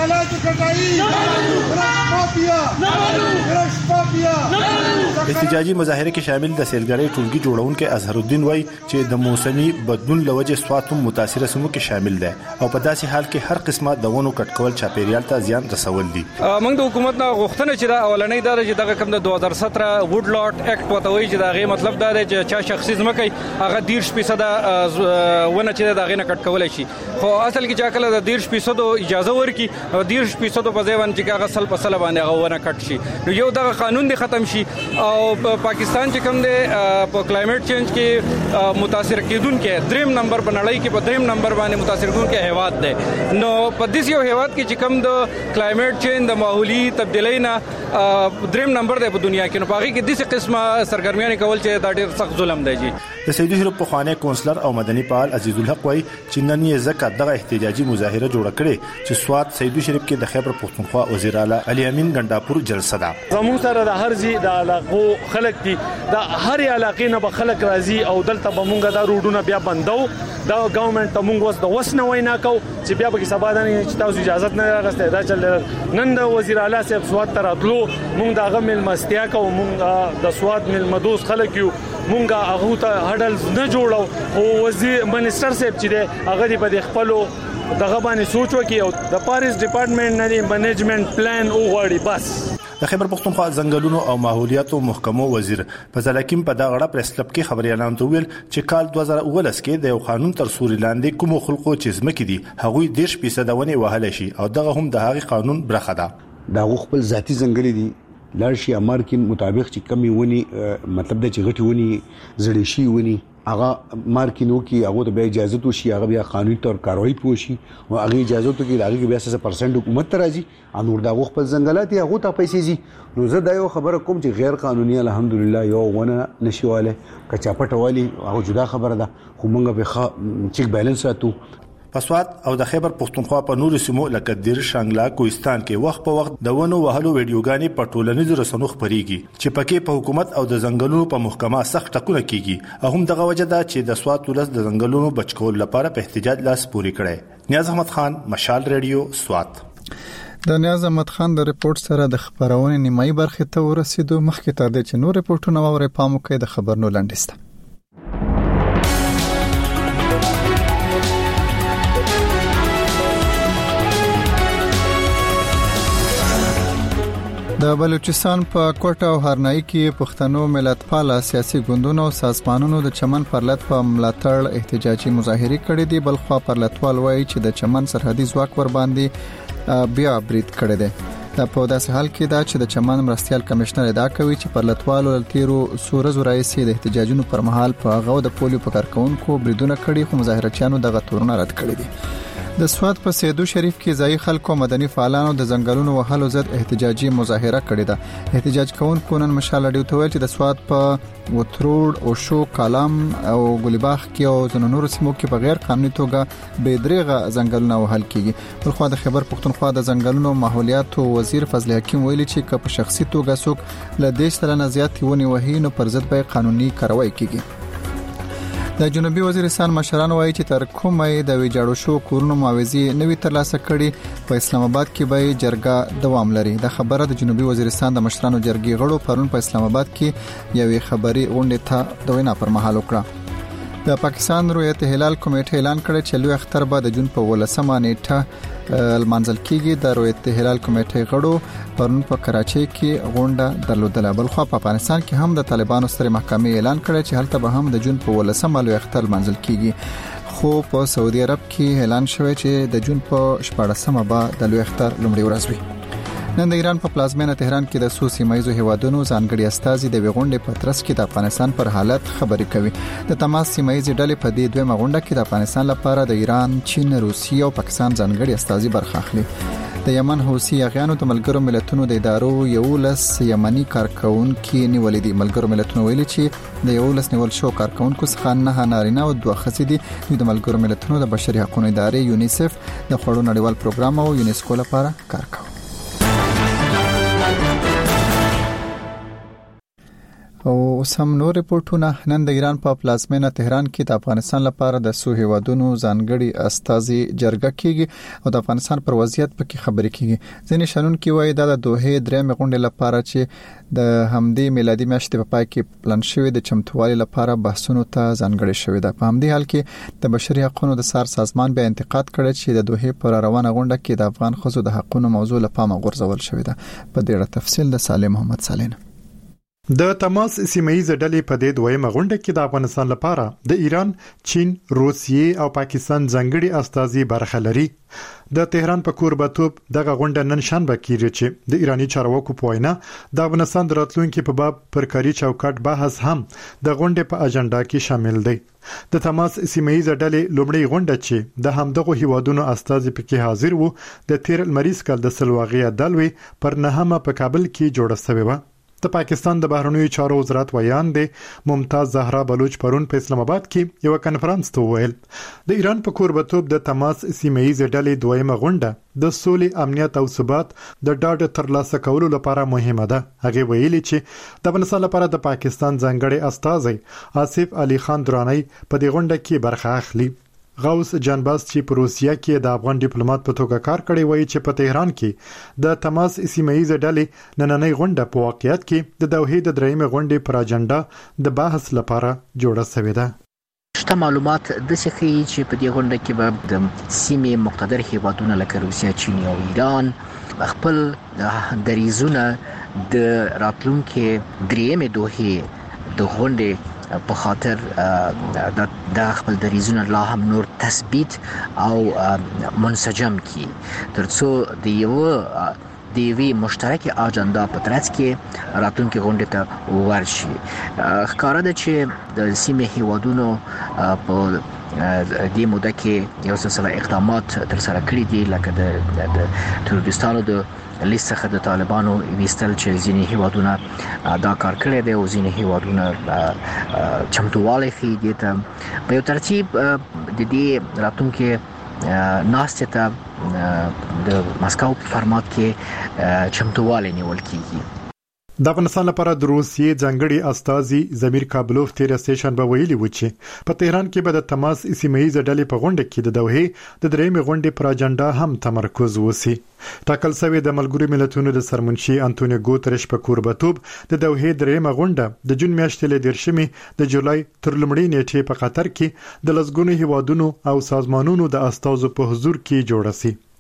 احتجاجي مظاهره کې شامل د سیلګرۍ ټولګي جوړونکو اظهر الدین وایي چې د موسمي بدلون لوجه سوات هم متاثره سمو کې شامل ده او په داسې حال کې هر قسمه د ونو کټکول چاپیریال ته زیان رسول دي. موږ د حکومت نه غوښتنه چې دا اولنۍ دا چې دغه کم د دوه هزار سطر وډ لاټ اکټ وته وایي چې دا غي مطلب دا دی چې چا شخصي ځمکه هغه ډیر فیصد ونه چې دا غي نه کټکول شي خو اصل کې چې کله د ډیر فیصد اجازه ورکي ډیر فیصد په ځای باندې چې هغه سل په سل باندې هغه ونه کټ شي نو یو دغه قانون دی ختم شي او پاکستان چې کوم دی په کلایمټ چینج کې متاثر کیدونکو دریم نمبر په نړۍ کې په دریم نمبر باندې متاثر کیدونکو هیواد دی نو په دې یو هیواد کې چې کوم د کلایمټ چینج د ماحولي تبدیلی نه دریم نمبر دی په دنیا کې نو پاږي کې دغه قسمه سرګرمیانه کول چې دا ډېر سخت ظلم دی جی. د سیدي شریف په خوانه کونسلر او مدني فعال عزیز الحق وایي چې نن یې زکه دغه احتجاجي مظاهره جوړه کړې چې سوات سیدي شریف کې د خیبر پختونخوا وزیر اعلی علي امین ګنداپور جلسه ده. زموږ سره د هر ځای د علاقو خلک دي د هر علاقې نه به خلک راځي او دلته به مونږ دا روډونه بیا بندو دا ګورنمنت ته مونږ وس د وسنه وینا کو چې بیا به سبا نه چې تاسو اجازه نه راغسته دا چل نن د وزیر اعلی صاحب سوات ته راتلو مونږ دا غمل مستیا کو مونږ د سوات مل مدوس خلک یو مونږه هغه ته هډلز نه جوړو او وزیر منیسټر صاحب چې دی هغه دی په خپلو دغه باندې سوچ وکي او د پاریس ډپارټمنټ نه دی منیجمنت پلان او غواړي بس. د خیبر پختونخوا ځنګلونو او ماحولیاتو محکمو وزیر فضل حکیم په دغه غړپ پریس کلب کې خبريالان ته ویل چې کال دوه زره اوولس کې د یو قانون تر سوري لاندې کوم خلکو چې زمکې دي هغوی دیش فیصد ونه وهل شي او دغه هم د هغه قانون برخه ده. دا خپل ذاتی ځنګل دي لارشي امارکین مطابق چې کمی ونی مطلب د چې غټي ونی زړې شي ونی هغه مارکینو کې هغه د اجازه تو شي هغه بیا قانوني تور کاروایی پوشي او هغه اجازه تو کې هغه بیا څه پرسنټ حکومت راځي انور دا خپل ځنګلات هغه ته پیسې زی نو زه دا یو خبره کوم چې غیر قانوني الحمدلله یو ونه نشواله کچاپټ والی هغه جدا خبره ده خو مونږ به چیک بیلانس راتو. پسوات او د خیبر پختونخوا په نورو سیمو لکه دیر شانګلا کوهستان کې وخت په وخت د ونو وهلو ویډیوګانې په ټولنیزو رسنیو خپريږي چې پکې په حکومت او د ځنګلونو په محکمه سخت ټکونه کیږي هم دغه وجه ده چې د سوات ولس د ځنګلونو بچکول لپاره په احتجاج لاس پوري کړي. نیاز احمد خان، مشال ریډیو، سوات. د نیاز احمد خان د ریپورت سره د خبرونه نیمایي برخه ته ورسېدو مخکې تر دې چې نور ریپورتونه ووري پام وکړي د خبرونو لاندې د بلوچستان په کوټه او هرنائی کې پښتنو ملتپاله سیاسي ګوندونو او سازمانونو د چمن پرلط په ملاتړ احتجاجي مظاهره کړې دي. بلخوا پرلطوال وایي چې د چمن سرحدي ځواک ور باندې بیا برید کړی دی. دا په داسې حال کې دا چې د چمن مرستيال کمشنر ادعا کوي چې پرلطوالو تیرو سورز رئیسي د احتجاجونو پر مهال په غو د پولیو په کارکونکو بریدونه کړي، خو مظاهرچیانو دغه تورونه رد کړي دي. د سواد په سیدو شریف کې ځای خلکو مدني فعالانو د ځنګلونو وهلو ضد احتجاجي مظاهره کړې ده. احتجاج کوونکو نن مشال اډیو ته ویل چې د سواد په وتروړ او شو کالام او ګلیباغ کې او زنو نور سیمو کې په غیر قانوني توګه بې دریغه ځنګلونه وهل کیږي. بلخوا د خبر پښتونخوا د ځنګلونو ماحولیات وزیر فضل حکیم ویلي چې که په شخصي توګه څوک له دیش سره نه زیات ونی وهي نو پر ضد به قانوني کاروایی کیږي. د جنوبي وزیرستان مشران وایي چې تر کومه د ویجاړو شو کورونو معاوضي نوي ترلاسه کړي په اسلام آباد کې به جرګه دوام لري. د خبره د جنوبي وزیرستان د مشرانو جرګې غړو پرون په اسلام آباد کې یوې خبري غونډه ته د وینا پر مهال وکړه. د پاکستان رویت هلال کمیټه اعلان کړی چې لوی اختر به د جون په ولسمه نیټه المنزل کېږي. د رویت هلال کمیټه غړو پرون په کراچۍ کې غونډه درلودله. بلخوا په افغانستان کې هم د طالبانو ستر محکمې اعلان کړی چې هلته به هم د جون په ولسمه لوی اختر منزل کېږي. خو په سعودي عرب کې اعلان شوی چې د جون په شپاړسمه به د لوی اختر لومړی ورځ وي. نن د ایران په پلازمینه تهران کې د سو سیمایزو هیوادونو ځانګړي استازي د وغونډې په ترڅ کې د افغانستان پر حالت خبرې کوي. د تماس سیمایزي ډلې په دې دویمه غونډه کې د افغانستان لپاره د ایران، چین، روسیې او پاکستان ځانګړي استازي برخه اخلي. د یمن حوثي اغیانو د ملګرو ملتونو د ادارو یولس یمني کارکونکو نیولې دي. ملګرو ملتونو ویلي چې د یولس نیول شو کارکونکو څخه نه نارینه او دوه ښځې دي. د ملګرو ملتونو د بشري حقوقو ادارې یونیسف د خوړو نړیوال پروګرام او یونیسکو لپاره کار کوي. او سم نور رپورټونه. نن د ایران په پلازمینه تهران کې د افغانستان لپاره د سو هیوادونو ځانګړي استازي جرګه کیږي او د افغانستان پر وضعیت پکې خبرې کیږي. ځینې شنونکي وایي دا د دوه درېمې غونډې لپاره چې د همدې میلادي میاشتې په پای کې پلان شوی د چمتووالي لپاره بحثونو ته ځانګړي شوی ده. په همدې حال کې د بشري حقوقو د سار سازمان بیا انتقاد کړی چې د دوه پر روانه غونډه کې د افغان خزو د حقوقو موضوع لپاره غورځول شوی ده. په دې اړه تفصیل د سالم محمد سالین. د تماس سیمایي ډلې په دې دویمه غونډه کې د افغانستان لپاره د ایران، چین، روسیې او پاکستان ځانګړي استازي برخه لري. د تهران په کوربتوب دغه غونډه نن شنبه کېږي چې د ایرانی چارواکو په وینا د افغانستان د راتلونکو په باب پر کاري چوکاټ بحث هم د غونډې په اجنډا کې شامل دی. د تماس سیمایي ډلې لومړی غونډه چې د همدغه هیوادونو استازي پکې حاضر وو د تیر مریض کال د سلواغې دلوي پر نهمه په کابل کې جوړه شوې و. د پاکستان د بهرنیو چارو وزارت ویان دی ممتاز زهرا بلوچ پرون په اسلام آباد کې یو کانفرنس ته ویل د ایران په کوربتوب د تماس سیمایي ډلې دویمه غونډه د سولې، امنیت او ثبات د ډاډ ترلاسه کولو لپاره مهمه ده. هغه ویلي چې د افغانستان لپاره د پاکستان ځانګړي استازي آصف علي خان درانی په دې غونډه کې برخه اخلي. غوث جانباز چې په روسیا کې د افغان ډیپلوماټ په توګه کار کړی وایي چې په تهران کې د تماس سیمایي ډلې نننۍ غونډه په واقعیت کې د دوه د درېمې غونډې پر اجنډا د بحث لپاره جوړه شوې ده. شته معلومات د څه کوي چې په دې غونډه کې به د سیمې مقتدر هیوادونه لکه روسیا، چین او ایران خپل دریزونه د راتلونکو درېمې دوه د غونډې په خاطر د خپل دریزونه لا هم نور تثبیت او منسجم کی ترڅو د یو د وی مشترک اجنډا په ترڅ کې راتلونکي غونډه ته ورشي. ښکاره ده چې د سیمې هیوادونو په دې موده کې یو څه اقدامات تر سره کړی دي لکه د ترورستانو د لیست څخه د طالبانو ویستل چې ځینې هیوادونه دا کار کړی دی او ځینې هیوادونه چمتووالی ښیي دې ته په یو ترتیب د دې راتلونکي ناستې ته د مسکو په فارمات کې چمتووالی نیول کیږي. د افغانستان لپاره د روسیې ځانګړي استازي زمیر کابلوف تیر سټیشن به ویلي و چې په تهران کې به د تماس سیمایي ډلې په غونډه کې د دوه د درېمې غونډې پر اجنډا هم تمرکز وسی. ټاکل شوی د ملګرو ملتونو د سرمنشي انټونیو ګوتریش په کوربتوب د دوه درېمه غونډه د جون میاشتې له دیرشمې د جولای تر لومړۍ نیټې په قطر کې د لسګونو هیوادونو او سازمانونو د استازو په حضور کې جوړه شي.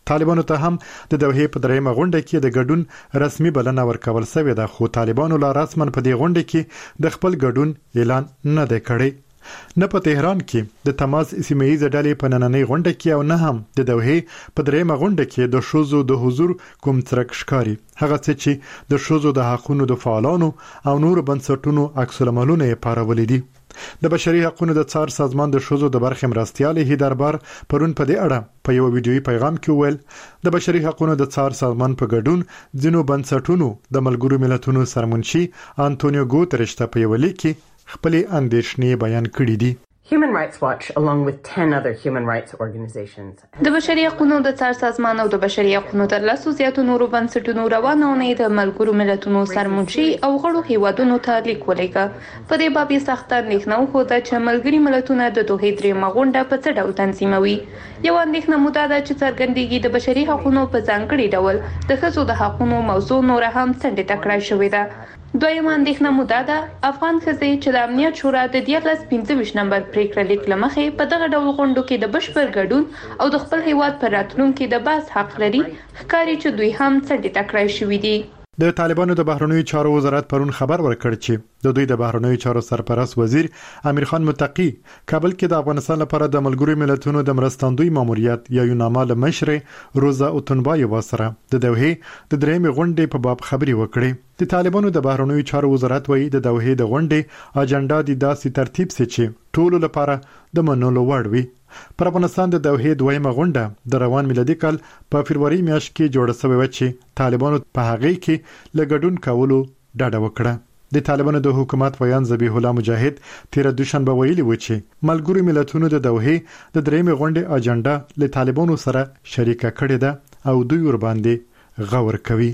طالبانو ته هم د دوحې په درېمه غونډه کې د ګډون رسمي بلنه ورکول شوې ده، خو طالبانو لا رسمن په دې غونډه کې د خپل ګډون اعلان نه دی کړی. نه په تهران کې د تماس سیمه ییزه ډلې په نننۍ غونډه کې او نه هم د دوحې په درېمه غونډه کې د شوزو د حضور کوم څرک ښکاري. هغه څه چې د شوزو د حقونو د فعالانو او نور بنسټونو عکس العملونه یې پارولې دي. د بشري حقوقو د څار سازمان د شوزو د برخې مرستيال هیدربار پرون په دې اړه په یو ویډیويي پیغام کې ویل د بشري حقوقو د څار سازمان په ګډون ځینو بنسټونو د ملګرو ملتونو سرمنشي انټونیو ګوتریش ته په یو لیک کې خپل اندېښنې بیان کړې دي. Human Rights Watch, along with ten other human rights organizations. د بشري حقوقو د څار سازمان او د بشري حقوقو تر لاسو زیاتو نورو بنسټونو روانه نه د ملګرو ملتونو سرمنشي او غړو هیوادونو ته لیک ولېږه. په دې باب سخت اندېښنه وښوده چې ملګري ملتونه د دوحې درېمه غونډه په څه ډول تنظیموي. یو اندېښنه مو دا ده چې څرګندېږي د بشري حقوقو په ځانګړي ډول د ښځو د حقوقو موضوع نور هم څنډې ته کړای شوې ده. دویمه اندېښنه مو دا ده افغان ښځې چې د امنیت شورا د دیارلس پنځه ویشت نمبر پریکړه لیک له مخې په دغه ډول غونډو کې د بشپړ ګډون او د خپل هیواد پر راتلونکي د بحث حق لري، ښکاري چې دوی هم څنډې ته کړای شوي دي. د طالبانو د بهرنیو چارو وزارت پرون خبر ورکړ چې د دوی د بهرنیو چارو سرپرست وزیر امیر خان متقی کابل کې د افغانستان لپاره د ملګرو ملتونو د مرستندوی ماموریت یا یوناما له مشر روزا اوتنبای وسره د دوحې د درېمې غونډې په باب خبري وکړي. د طالبانو د بهرنیو چارو وزارت وایي د دوحې د غونډې اجنډا د داسې ترتیب سي چې ټولو لپاره د منلو وړ وي. پر افغانستان د دوحې دویمه غونډه د روان میلادي کال په فبرवरी میاشت کې جوړه شوې و چې طالبانو په هغه کې لګډون کولو ډاډه وکړه. د طالبانو د حکومت ویان ذبیح الله مجاهد تیر دوشنبه ویلي و چې ملګرو ملتونو د دوحې د درېمې غونډې اجنډا له طالبانو سره شریکه کړې ده او دوی ور باندې غور کوي.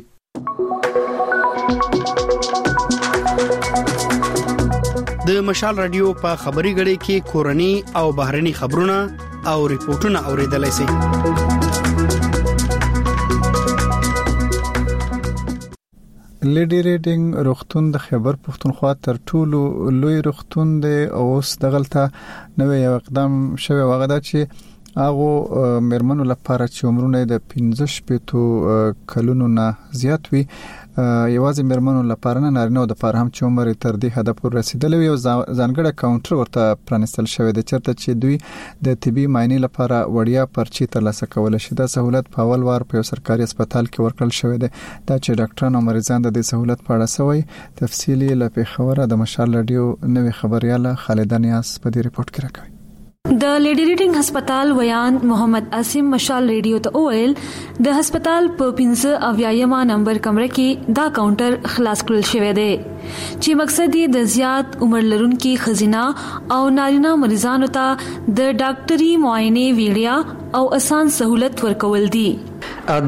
د مشال رادیو په خبري غړي کې کورني او بهرني خبرونه او ریپورتونه اوریدلای شئ. لیډي ریډینګ روغتون د خیبر پښتونخوا تر ټولو لوی روغتون دی او اوس دغلته نوې یو اقدام شوی وغه دا چې هغه مرمنو لپاره چې عمرونه د پنځه شپږ کلونو نه زیات وي یوازې مرمنو لپاره نه نارینه او د لپاره هم چې عمر تر دې هدف ورسېدل یو ځانګړی کاونټر ورته پرانستل شوی دی چرته چې دوی د طبي معاینې لپاره وړیا پرچی ترلاسه کول شي. دا سہولت په اول وار په سرکاري هسپتال کې ورکړل شوی دی. دا چې ډاکټرانو او مریضان د دې سہولت په اړه سوي تفصیلی له خبره د مشال رادیو نوې خبرياله خالد نیاز په دې ریپورت کې راکوي. د لیډي ریډینګ هسپتال ویان محمد عاصم مشال ریډیو ته اویل د هسپتال په پنځه اویایمه نمبر کمره کې دا کاونټر خلاص کړل شوی دی چې مقصد یې د زیات عمر لرونکو خزینه او نارینه مریضانو ته د ډاکټري معاینې ویډیا او آسان سہولت ورکول دي. د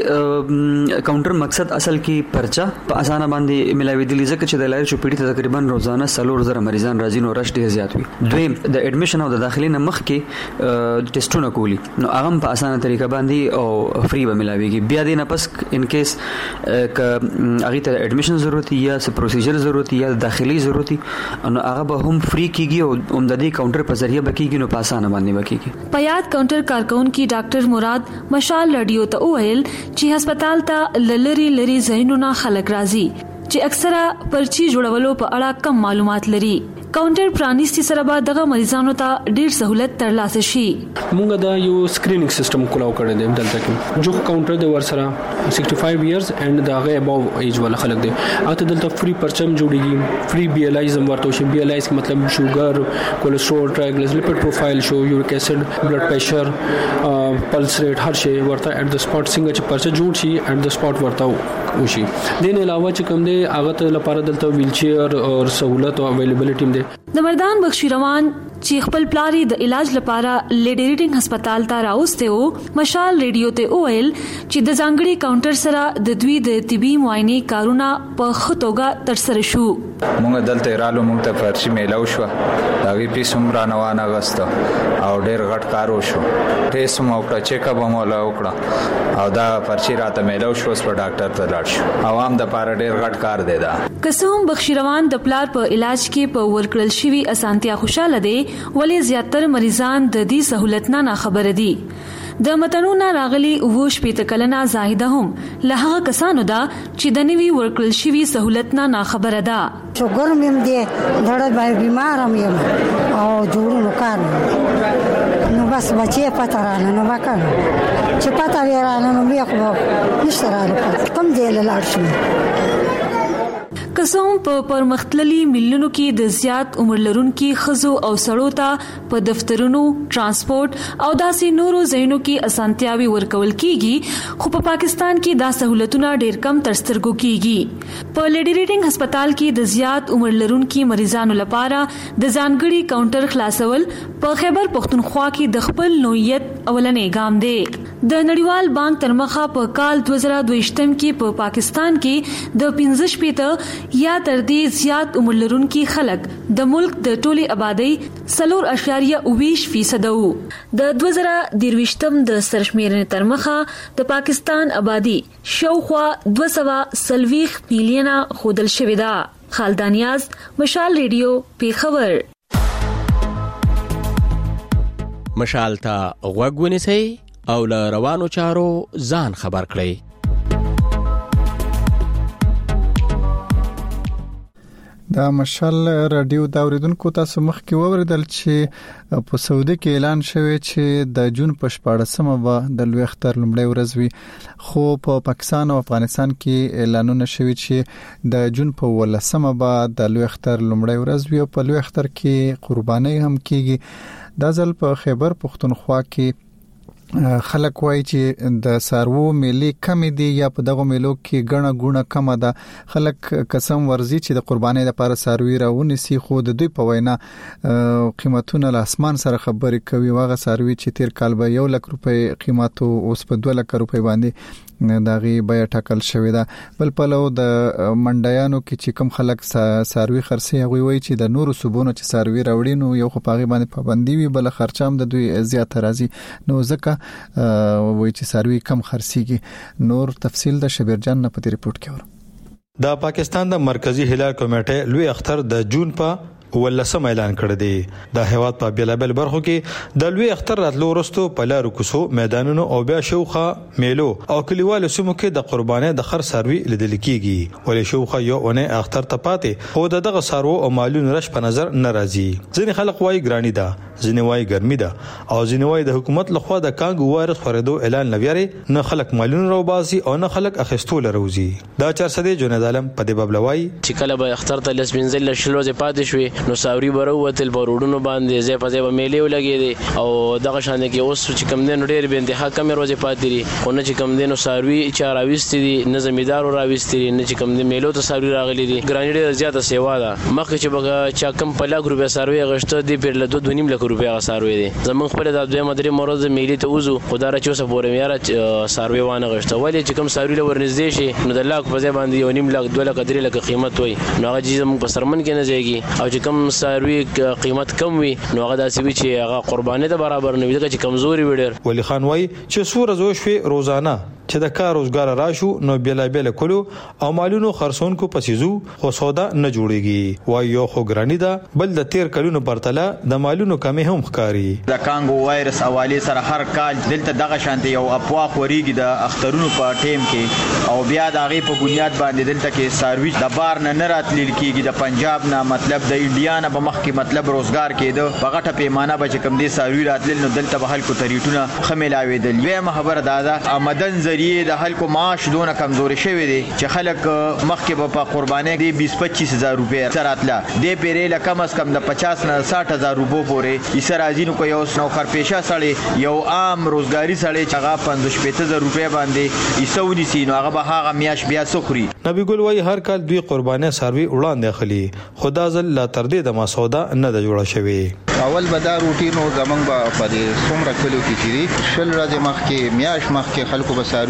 دې کاونټر مقصد اصل کې پرچا په اسانه باندې ملاوي دي ځکه چې د لارې چوپړي ته تقریبا روزانه سلور زره مریضان راځي نو رش ډیر زیات وي. دویم د اډمیشن او د داخلي نه مخ کې ټیسټونه کولی نو هغه په اسانه طریقه باندې او فری به ملاويږي. بیا دې نه پس ان کیس ک هغه ته اډمیشن ضرورت یا س پروسیجر ضرورت یا داخلي ضرورت نو هغه به هم فری کیږي او هم د دې کاونټر په ذریعہ بکیږي نو په اسانه باندې بکیږي. په یاد کاونټر کارکون کی ډاکټر مراد مشال رادیو ته وویل چې هسپتال ته لری لری ځایونو خلک راځي چې اکثره پرچی جوړولو په اړه کم معلومات لري. کاونټر پرانیستی سره به دغه مریضانو ته ډیر سہولت ترلاسه شي. موږ دا یو سکرینینګ سیستم کولاو کړی دی دلته کې جو کاونټر د ور سره پنځه پنځه ایئرز اند دا غي اباو ایج ولا خلک دي اته دلته فری پرچم جوړیږي فری بی ال آی زم ورته شي. بی ال آی مطلب شوګر کولیسټرول ټرایګلیسرایډ لیپید پروفایل شو یوریک اسید بلډ پریشر پلس ریټ هر شی ورته اټ د سپاټ څنګه چې پرچه جوړ شي اټ د سپاټ ورته وشي. دین علاوه چې کوم دی هغه ته لپاره دلته ویل چیر او سہولت او اویلیبিলিټی د مردان بخشی روان چې خپل پلاری د علاج لپاره لیډي ریډینګ هسپتال ته راوسته او مشال ریډیو ته اویل چې د ځانګړي کاونټر سره د دوی د طبي معاینې کارونه په خطوګه تر سره شو. موږ دلته رالو موږ ته پرچی میلاو شو دا وی پیس عمر روانه غسته او ډیر غټ کار وشو ټیسټ مو کړ چیک اپ مو لا وکړه او دا پرچی راته میلاو شو په ډاکټر ته لاړ شو. عوام د پاره ډیر غټ کار دی دا. قسم بخشی روان د پلار په علاج کې په ورکړل شوی اسانتیا خوشاله دي ولې زیاتره مریضان د دې سہولت نه خبر دي. د متنونو راغلي ووش په تکلنا زاهده هم له هغه کسانو دا چې د نوي ورکل شوی سہولت نه خبره ده. شوګر مې دې ډېر بای بیمار مې او جوړونو کار نو بس بچي پته رانه نو وکړ چې پته رانه نو بیا خو نشته راځي کوم دی لاړ شي. قسم په پرمختللي مليونو کې د زیات عمر لرونکو خزو او سړو ته په دفترونو ترانسپورت او داسې نورو ځایونو کې اسانتیاوي ورکول کیږي خو په پاکستان کې دا سہولتونه ډېر کم تر سترګو کیږي. په لیډي ریډینګ هسپتال کې د زیات عمر لرونکو مریضانو لپاره د ځانګړي کاونټر خلاصول په خیبر پختونخوا کې د خپل نوعیت اولنې ګام دی. د نړیوال بانک تر مخه په کال دوه زره دوه کې په پاکستان کې د پنځه شپږ یا تر دې زیات عمر لرونکي خلک د ملک د ټولي آبادی څلور اعشاریه اوویش فیصد وو. د دوه زره درویشتم د سرشمیرنې تر مخه د پاکستان آبادی شاوخوا دوه سوه څلوېښت میلیونه ښودل شوې ده. خالدانیاز، مشال ریډیو، پیښور. مشال ته غوږ ونیسئ او له روانو چارو ځان خبر کړئ. دا مشال رادیو دا اوریدونکو تاسو مخکې ووریدل چې په سعودي کې اعلان شوی چې د جون په شپاړسمه به د لوی اختر لومړی ورځ وي، خو په پاکستان او افغانستان کې اعلانونه شوی چې د جون په ولسمه به د لوی اختر لومړی ورځ وي او په لوی اختر کې قرباني هم کیږي. دا ځل په خیبر پختونخوا کې خلک وایي چې د سارو میلې کم دي یا په دغه میلو کې غڼه غونه کم ده. خلک قسم ورزي چې د قربانۍ لپاره ساروي راونیسي، خو د دوی په وینا قیمتونه له اسمان سره خبرې کوي. واغه ساروي چې تیر کال به یو لک روپۍ قیمت اوس په دوه لک روپۍ باندې داغي بیا ټاکل شوې ده. بل په لو د منډیانو کې چې کوم خلک ساروي خرسي هغه وایي چې د نورو صوبونو چې ساروي راوړي نو یو خو پاغي باندې پابندي وي، بل خرچام د دوی زیات راځي نو ځکه وایي چې ساروي کم خرسيږي. نور تفصیل د شبیر جان نه په ریپورت کې ور. د پاکستان د مرکزی هلال کمیټه لوی اختر د جون په ولسم اعلان کړ دی. د هیواد په بیلابل برخو کې د لوی اختر راتلو وروسته په لارو کوڅو میدانونو او بیا شوخه میلو او کلیوالو سیمو کې د قربانۍ د خر ساروي لیدل کیږي. ولې شوخه یو اونې اختر ته پاتې خو دغه سارو او مالون رش په نظر ناراضي. ځینې خلک وايي ګرانی ده، ځینې وايي ګرمي ده او ځینې وايي د حکومت لخوا د کانګو وایرس خورېدو اعلان لویاري نه خلک مالون راوباسي او نه خلک اخیستو لروزي. دا چارسده جنید عالم په دې بابلوي چې کله به اختر ته لس بنزل شلوځه پاتې شوي نو ساوري بروتل بروډونو باندې زې په ځای میلې ولګې دي او دغه شان کې اوس چې کم دین ډېر به انتها کم روزه پاتې دي خو نه چې کم دین ساروي چې راويستي دي نه زمیدار راويستي نه چې کم دین میلو ته ساروي راغلي دي ګرانی ډېر زیاته سیوا ده. مخکې چې بګه چا کم په لاګ روپیا ساروي غشته دي پر له دوه دوه نیم لک روپیا ساروي دي. زمون خپل د دوه مدري مرز میلې ته وزو خدای را چوسه پورې میاره ساروي وانه غشته ولې چې کم ساروي له ورنږدې شي نو د لاک په ځای باندې یو نیم لک دوه لک درې لک قیمت وي نو هغه چې زمون په سرمن کې نه ځيږي او چې کم ساروي قیمت کم وي نو هغه داسې وي چې هغه قرباني ته برابر نه وي ځکه چې کمزوري وړي. ولی خان وای چې سور زوش وی روزانه چې د کار روزګار راشو نو بیل بیل کولو او مالونو خرڅونکو پسیزو خو سودا نه جوړيږي. وای یو خو ګرانی ده بل د تیر کلونو پرتله د مالونو کمی هم ښکاری. د کانګو وایرس حواله سره هر کال دلته دغه شانتي یو افوا خوريږي د اخترونو په ټیم کې او بیا د غي په بنیاد باندې دلته کې سرویس د بار نه نه راتلل کیږي د پنجاب نه مطلب د انډیا نه به مخ کې مطلب روزګار کېده په غټه پیمانه به کم دي سروي راتلل نو دلته به خلکو طریقونه خمیلاوي دل وی خبر دادا آمدن ذریعہ د خلکو معاش دونه کمزوري شوی دی چې خلک مخکې په قربانۍ دی بیس پچیس هزار روپیا سراتلا دی پیرې ل کم از کم د پچاس نه ساټ هزار روپو پورې یې سرازینو کو یو نوکر پیشه سړی یو عام روزګاری سړی چې هغه پنځه شپږ هزار روپیا باندې یسونی سي نو هغه به هغه میاش بیا سخري. نبی ګل وای هر کال دوی قربانۍ سروي وړاندې خلی خدا ځل لا تر دې د مسوده نه د جوړه شوی. اول به دا روټین او زمنګ به په دې څومره کلو کې چې شل ورځې مخکې میاش مخکې خلکو به سارو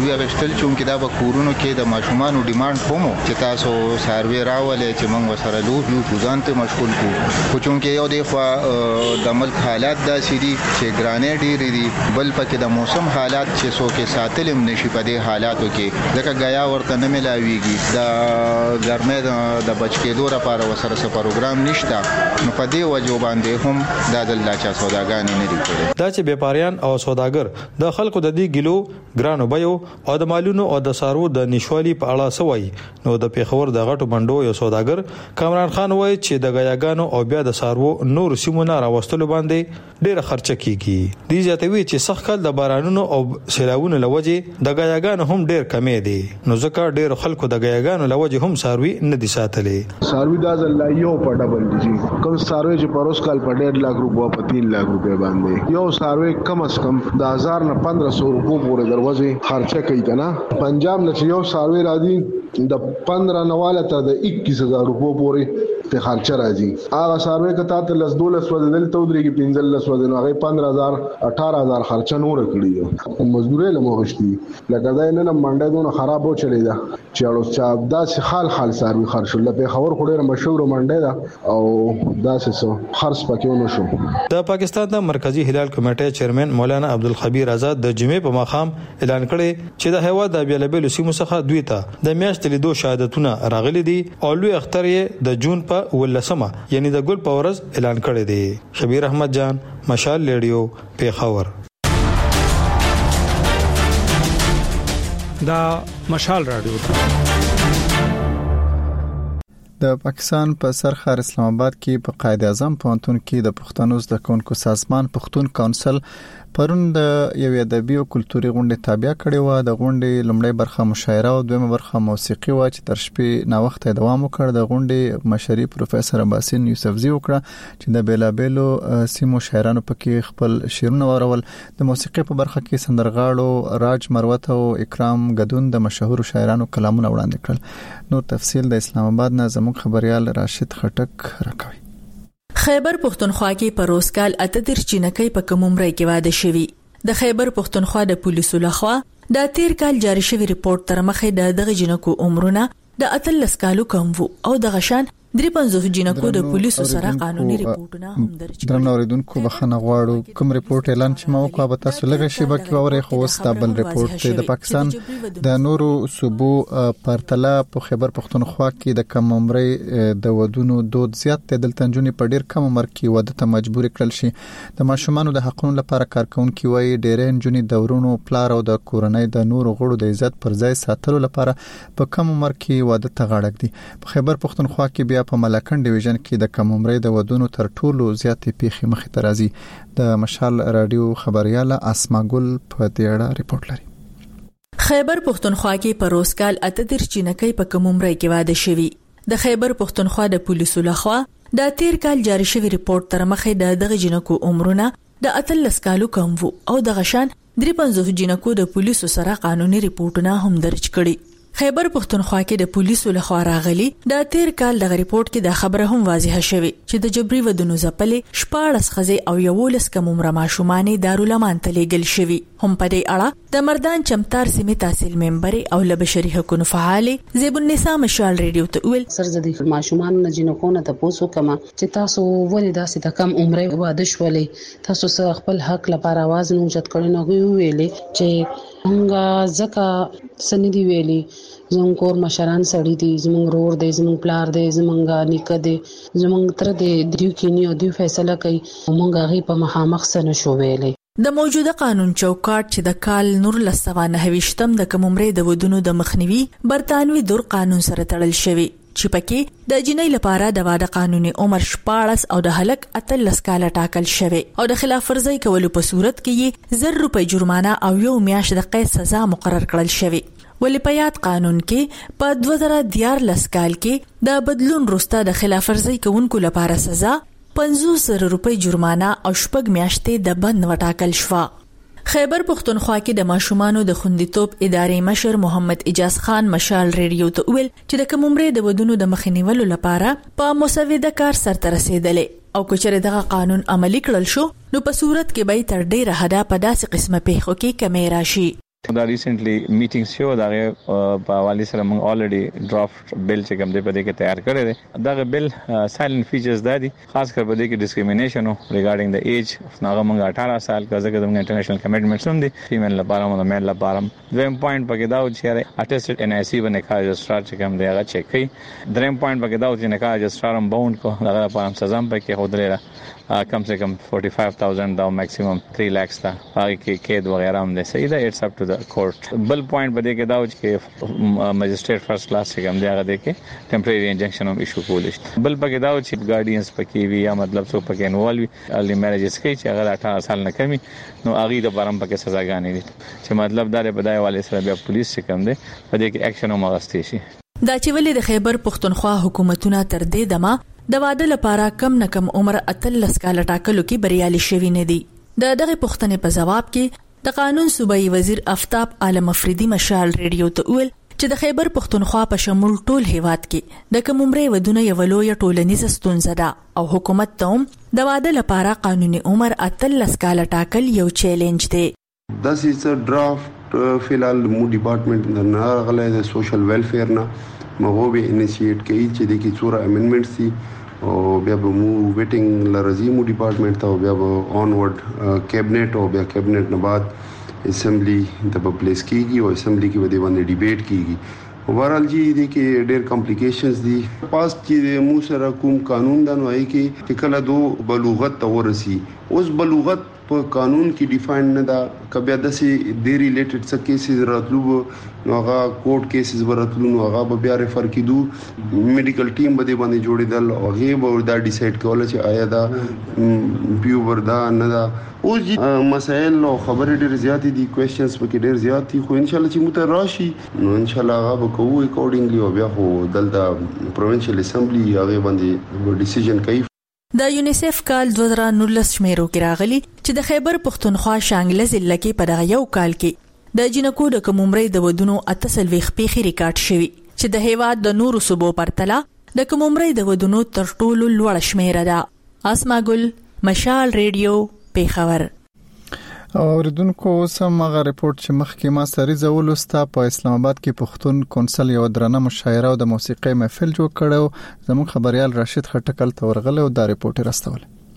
سروي غشتل چون کې دا به کورونو کې د ماشومان ډیماند کومو چې تاسو سروي راولې چې موږ وسره لوب یو ځان ته مشغول کو خو چون کې یو د خوا د ملک حالات دا سړي چې ګرانې ډېری دي بل پکې د موسم حالات چې سو کې ساتلم نشي په دې حالاتو کې ځکه غیا ورته نه ملاويږي د ګرمه د بچ کېدو لپاره وسره سره پروګرام نشته نو په دې وجو باندې هم د الله چا سوداګانی نه دي کړې دا چې بیپاریان او سوداګر د خلکو د دې ګلو ګرانو بيو او د مالونو او د سارو د نشوالي په اړه سوي نو د پیښور د غټو بندو یو سوداګر کامران خان وایي چې د غیاګانو او بیا د سارو نور سیمونه راوستلو باندې ډېر خرچه کیږي دي ځاتوي چې سخت کال د بارانونو او سیلاوونو لوجه د غیاګانو هم ډېر کمې دي نو ځکه ډېر خلکو د غیاګانو لوجه هم ساروي نه دي ساتلې ساروي د ځلایو په ډبل دي کوم ساروي چې پروس کال په ډېر لک روپو په تین لک روپے باندې یو ساروي کم از کم د هزار نه پندرہ سو روپو پورې دروازه خرچه کوي کنه پنجاب نه یو ساروي راځي د پندرہ نواله ته د اکیس هزار روپو پورې ته خرچه راځي هغه ساروي کته ته لس دولس ودل ته ودرېږي پنځل لس ودل هغه پندرہ هزار اٹھارہ هزار خرچه نور کړی مزدوري لمغشتي لکه دا نه منډه دونه خراب و چلی دا چې اړو چا دا خال خال ساروي خرچه لپاره خبر خوري مشهور منډه دا او دا څه خرڅ پکې ونه شو د پاکستان د مرکزی هلال کمیټې چیرمن مولانا عبدالخبیر آزاد د جمعې په مخام اعلان کړی چې د هوا د بیلابل سیمو څخه دوی ته د میاشتې لیدو شهادتونه راغلي دي او لوی اختر یې د جون په ولسمه یعنی د ګل په ورځ اعلان کړی دی شبیر احمد جان مشال ریډیو پیښور دا مشال رادیو د پاکستان په سرخار اسلام آباد کې په قائد اعظم پوهنتون کې د پښتنو زده کوونکو سازمان پښتون کونسل پرون د یو ادبي او کلتوري غونډې تابع کړې و د غونډې لومړی برخه مشاعره او دویمه برخه موسیقي و چې تر شپې نا وخت دوام وکړ د غونډې مشري پروفیسور عباسین یوسفزي وکړه چې د بیلابلو سیمو شاعرانو پکې خپل شعرونه ورول د موسیقي په برخه کې سندرغاړو راج مروت او اکرام غدون د مشهور شاعرانو کلامونه وړاندې کړل نور تفصیل د اسلام آباد نه زموږ خبريال راشد خټک راکوي خیبر پښتونخوا کې په روزګال اتدر چینکۍ په کوم عمر کې واده شوی د خیبر پښتونخوا د پولیسو لخوا د تیر کال جاری شوی ریپورت تر مخه د دغه جنکو عمرونه د اتلس کالو کم وو او د غشان درې پنځوس جنکو د پولیسو سره قانوني ریپورتونه هم درج کړل درنو اوریدونکو بخښنه غواړو کوم ریپورت اعلان چې ما وکړ به تاسو لږه شی بکې وره خو ستابل ریپورت د پاکستان د نورو صوبو پرتله په خیبر پښتونخوا کې د کم عمرې د ودونو دود زیات د تنجونی په ډیر کم عمر کې واده ته مجبور کړل شي د ماشومان د حقوقو لپاره کارکونکو وایي ډیرین جونی دورونو پلار او د کورنۍ د نورو غړو د عزت پر ځای ساتلو لپاره په کم عمر کې واده ته غاړک دي په خیبر پښتونخوا کې بیا په ملکن ډیویژن کې د کم عمرې د ودونو تر ټولو زیاتې پیښې مخې ته راځي د مشال رادیو خبرياله اسما ګل په دې اړه ریپورت لري خیبر پښتونخوا کې په روزګال اتدر چینکۍ په کم عمرې کې واده شوی د خیبر پښتونخوا د پولیسو لخوا د تیر کال جاری شوی ریپورت تر مخه د دغه جنکو عمرونه د اتلس کالو کم وو او د غشان درې پنځوس جنکو د پولیسو سره قانوني ریپورتونه هم درج کړي خیبر پښتونخوا کې د پولیسو لخوا راغلي د تیر کال د ریپورت کې د خبره هم واضحه شوه چې د جبري ودونو ځپلې شپاړس خزي او یولس کم عمر ماشومان دارالمان ته لېږل شوی هم په دې اړه د مردان چمتار سیمه تحصیل ممبر او له بشري حقوقو فعال زیب النساء مشال ریډیو ته ویل سرزدي ماشومان نه جنکو نه تاسو کما چې تاسو ولې داسې د کم عمر واده شولې تاسو سره خپل حق لپاره आवाज نه اوچت کړی نو ویلې چې څنګه ځکه سندې ویلي زموږ کور مشران سړی دي زموږ رور دی زموږ پلار دی زموږ نیکه دی زموږ تر دې دریو کینی او دوی فیصله کوي موږ هغه په مخامخ سره شو ویلې د موجوده قانون چوکاټ چې د کال نور لسوانه هویشتم د کم عمرې د ودونو د مخنیوي برتانوي دور قانون سره تړل شوی چې پکې د جنۍ لپاره د واده قانوني عمر شپاړس او د هلک اتلس کاله ټاکل شوی او د خلاف ورزي کولو په صورت کې زر روپۍ جرمانه او یو میاشت د قید سزا مقرر کړل شوی ولې په یاد قانون کې په دوه زره دیارلس کال کې د بدلون وروسته د خلاف ورزي کوونکو لپاره سزا پنځوس زره روپۍ جرمانه او شپږ میاشتې د بند وټاکل شو خیبر پښتونخوا کې د ماشومانو د خوندیتوب ادارې مشر محمد اجاز خان مشال ریډیو ته ویل چې د کم عمرې د ودونو د مخنیولو لپاره په مسوده کار سرته رسیدلې او کچره دغه قانون عملی کړل شو نو په صورت کې به تر ډیره حدا په داسې قسمه پیښو کې کمی راشي دا ریسنټلی میټینګ شو دا په حواله سره موږ الریډي ډرافټ بل چې کوم دی په دې کې تیار کړی دی. دا بل سایلنت فیچرز دا دي خاص کر په دې کې ډیسکریمینیشن او ریګارډینګ د ایج ناغه موږ اټھارہ سال کا ځکه د انټرنیشنل کمټمنټس هم دي فیمیل لپاره او میل لپاره. دویم پوینټ پکې دا و چې اټیسټډ ان آی سی باندې کار رجسترار چې کوم دی هغه چک کړي. دریم پوینټ پکې دا و چې نکاح رجسترار هم باوند کو دا لپاره سزا پکې خودره کم سے کم forty five thousand دا میکسیمم three lakhs تا هغه کې قید وغیرہ هم ده. صحیح ده اټس اپ ټو د کورټ. بل پوینټ بده کې دا و چې مجسټریټ فرست کلاس چې کوم دی هغه ده کې ټمپرری انجنکشن هم ایشو کول شي. بل پکې دا و چې ګارډینز پکې وی یا مطلب څو پکې انوالو ارلی میریجز کې چې هغه اټھارہ سال نه کمی نو هغه د بارم پکې سزاګانې دي چې مطلب دا په دای والے سره بیا پولیس چې کوم دی په دې کې اکشن هم غوښتي شي. دا چې ولې د خیبر پښتونخوا حکومتونه تر دې دمه د واده لپاره کم نه کم عمر اتلس کال ټاکلو کې بریالي شوي نه دي. د دغه پوښتنې په جواب کې د قانون صوبایي وزیر آفتاب عالم افریدي مشال ریډیو ته ویل چې د خیبر پښتونخوا په شمول ټول هیواد کې د کم عمر ودونه یو لوی ټولنیزه ستونزه ده او حکومت ته هم د واده لپاره قانوني عمر اتلس کال ټاکل یو چیلنج دی. This is a draft فلال مو ډپارټمنټ نه غلې د سوشل ویلفیر نه مغو به انیشیټ کوي چې د کی څوره امندمنټس دي او بیا به مو ویټینګ لرزي مو ډپارټمنټ ته بیا به اونورډ کابینټ او بیا کابینټ نه بعد اسمبلی د په پلیس کیږي او اسمبلی کې به باندې ډیبیټ کیږي. اوورال جی دي کې ډېر کمپلیکیشنز دي. پاس چې مو سره کوم قانون دا نوای کې چې کله دو بلوغت ته ورسی اوس بلوغت په قانون کې ډیفاین نه دا کبه د سي دی ریلیټډ څه کیسز راتلو نو هغه کوورټ کیسز وراتلو نو هغه بیا ریفر کیدو میډیکل ټیم به باندې جوړیدل او هغه به دا ډیسایډ کول چې آیا دا پیور دا نه دا اوس مسائل او خبرې ډېر زیات دي کوېسچنز پکې ډېر زیات دي خو ان شاء الله چې مت راشي نو ان شاء الله هغه به کوو اکورډینګلی او بیا خو دلته پروینشل اسمبلی هغه باندې ډیسیژن کوي. د یونیسف کال دوه زره نولس شمیرو کې راغلي چې د خیبر پښتونخوا شانګله ضلع کې په دغه یو کال کې د جنکو د کم عمر د ودونو اتصل ویخ پیخي ریکارډ شوی چې د هیواد د نورو صوبو پرتله د کم عمر د ودونو تر ټولو لوړ شمیره ده. اسما ګل مشال ریډیو پیښور. اوریدونکو سم هغه ریپورت چې مخکې ما سری زولستا په اسلام آباد کې پښتون کونسل یو درنه مشاعره او د موسیقي محفل جوړ کړو. زموږ خبريال راشد خټکل تورغله او دا ریپورت راستول.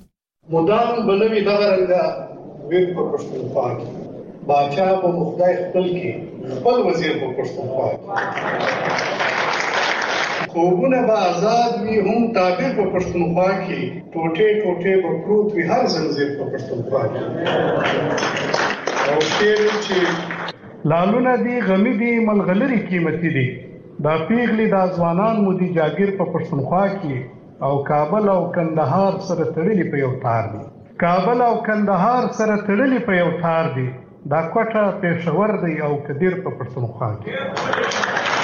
مدام بلوي دغه رنګه ویر په پښتونخوا کې باچا په مخدای خپل کې خپل وزیر په پښتونخوا کې خوبونه به آزاد وي هم تابع په پښتونخوا کې ټوټه ټوټه په پروت وي هر زنځیر په پښتونخوا کې او شعر چې لالونه دي غمی دي ملغلري قیمتي دي دا پیغلي د ځوانان مودي جاګیر په پښتونخوا کې او کابل او کندهار سره تړلي په یو تار دي کابل او کندهار سره تړلي په یو تار دي دا کوټه پېښور دی او کدیر په پښتونخوا کې.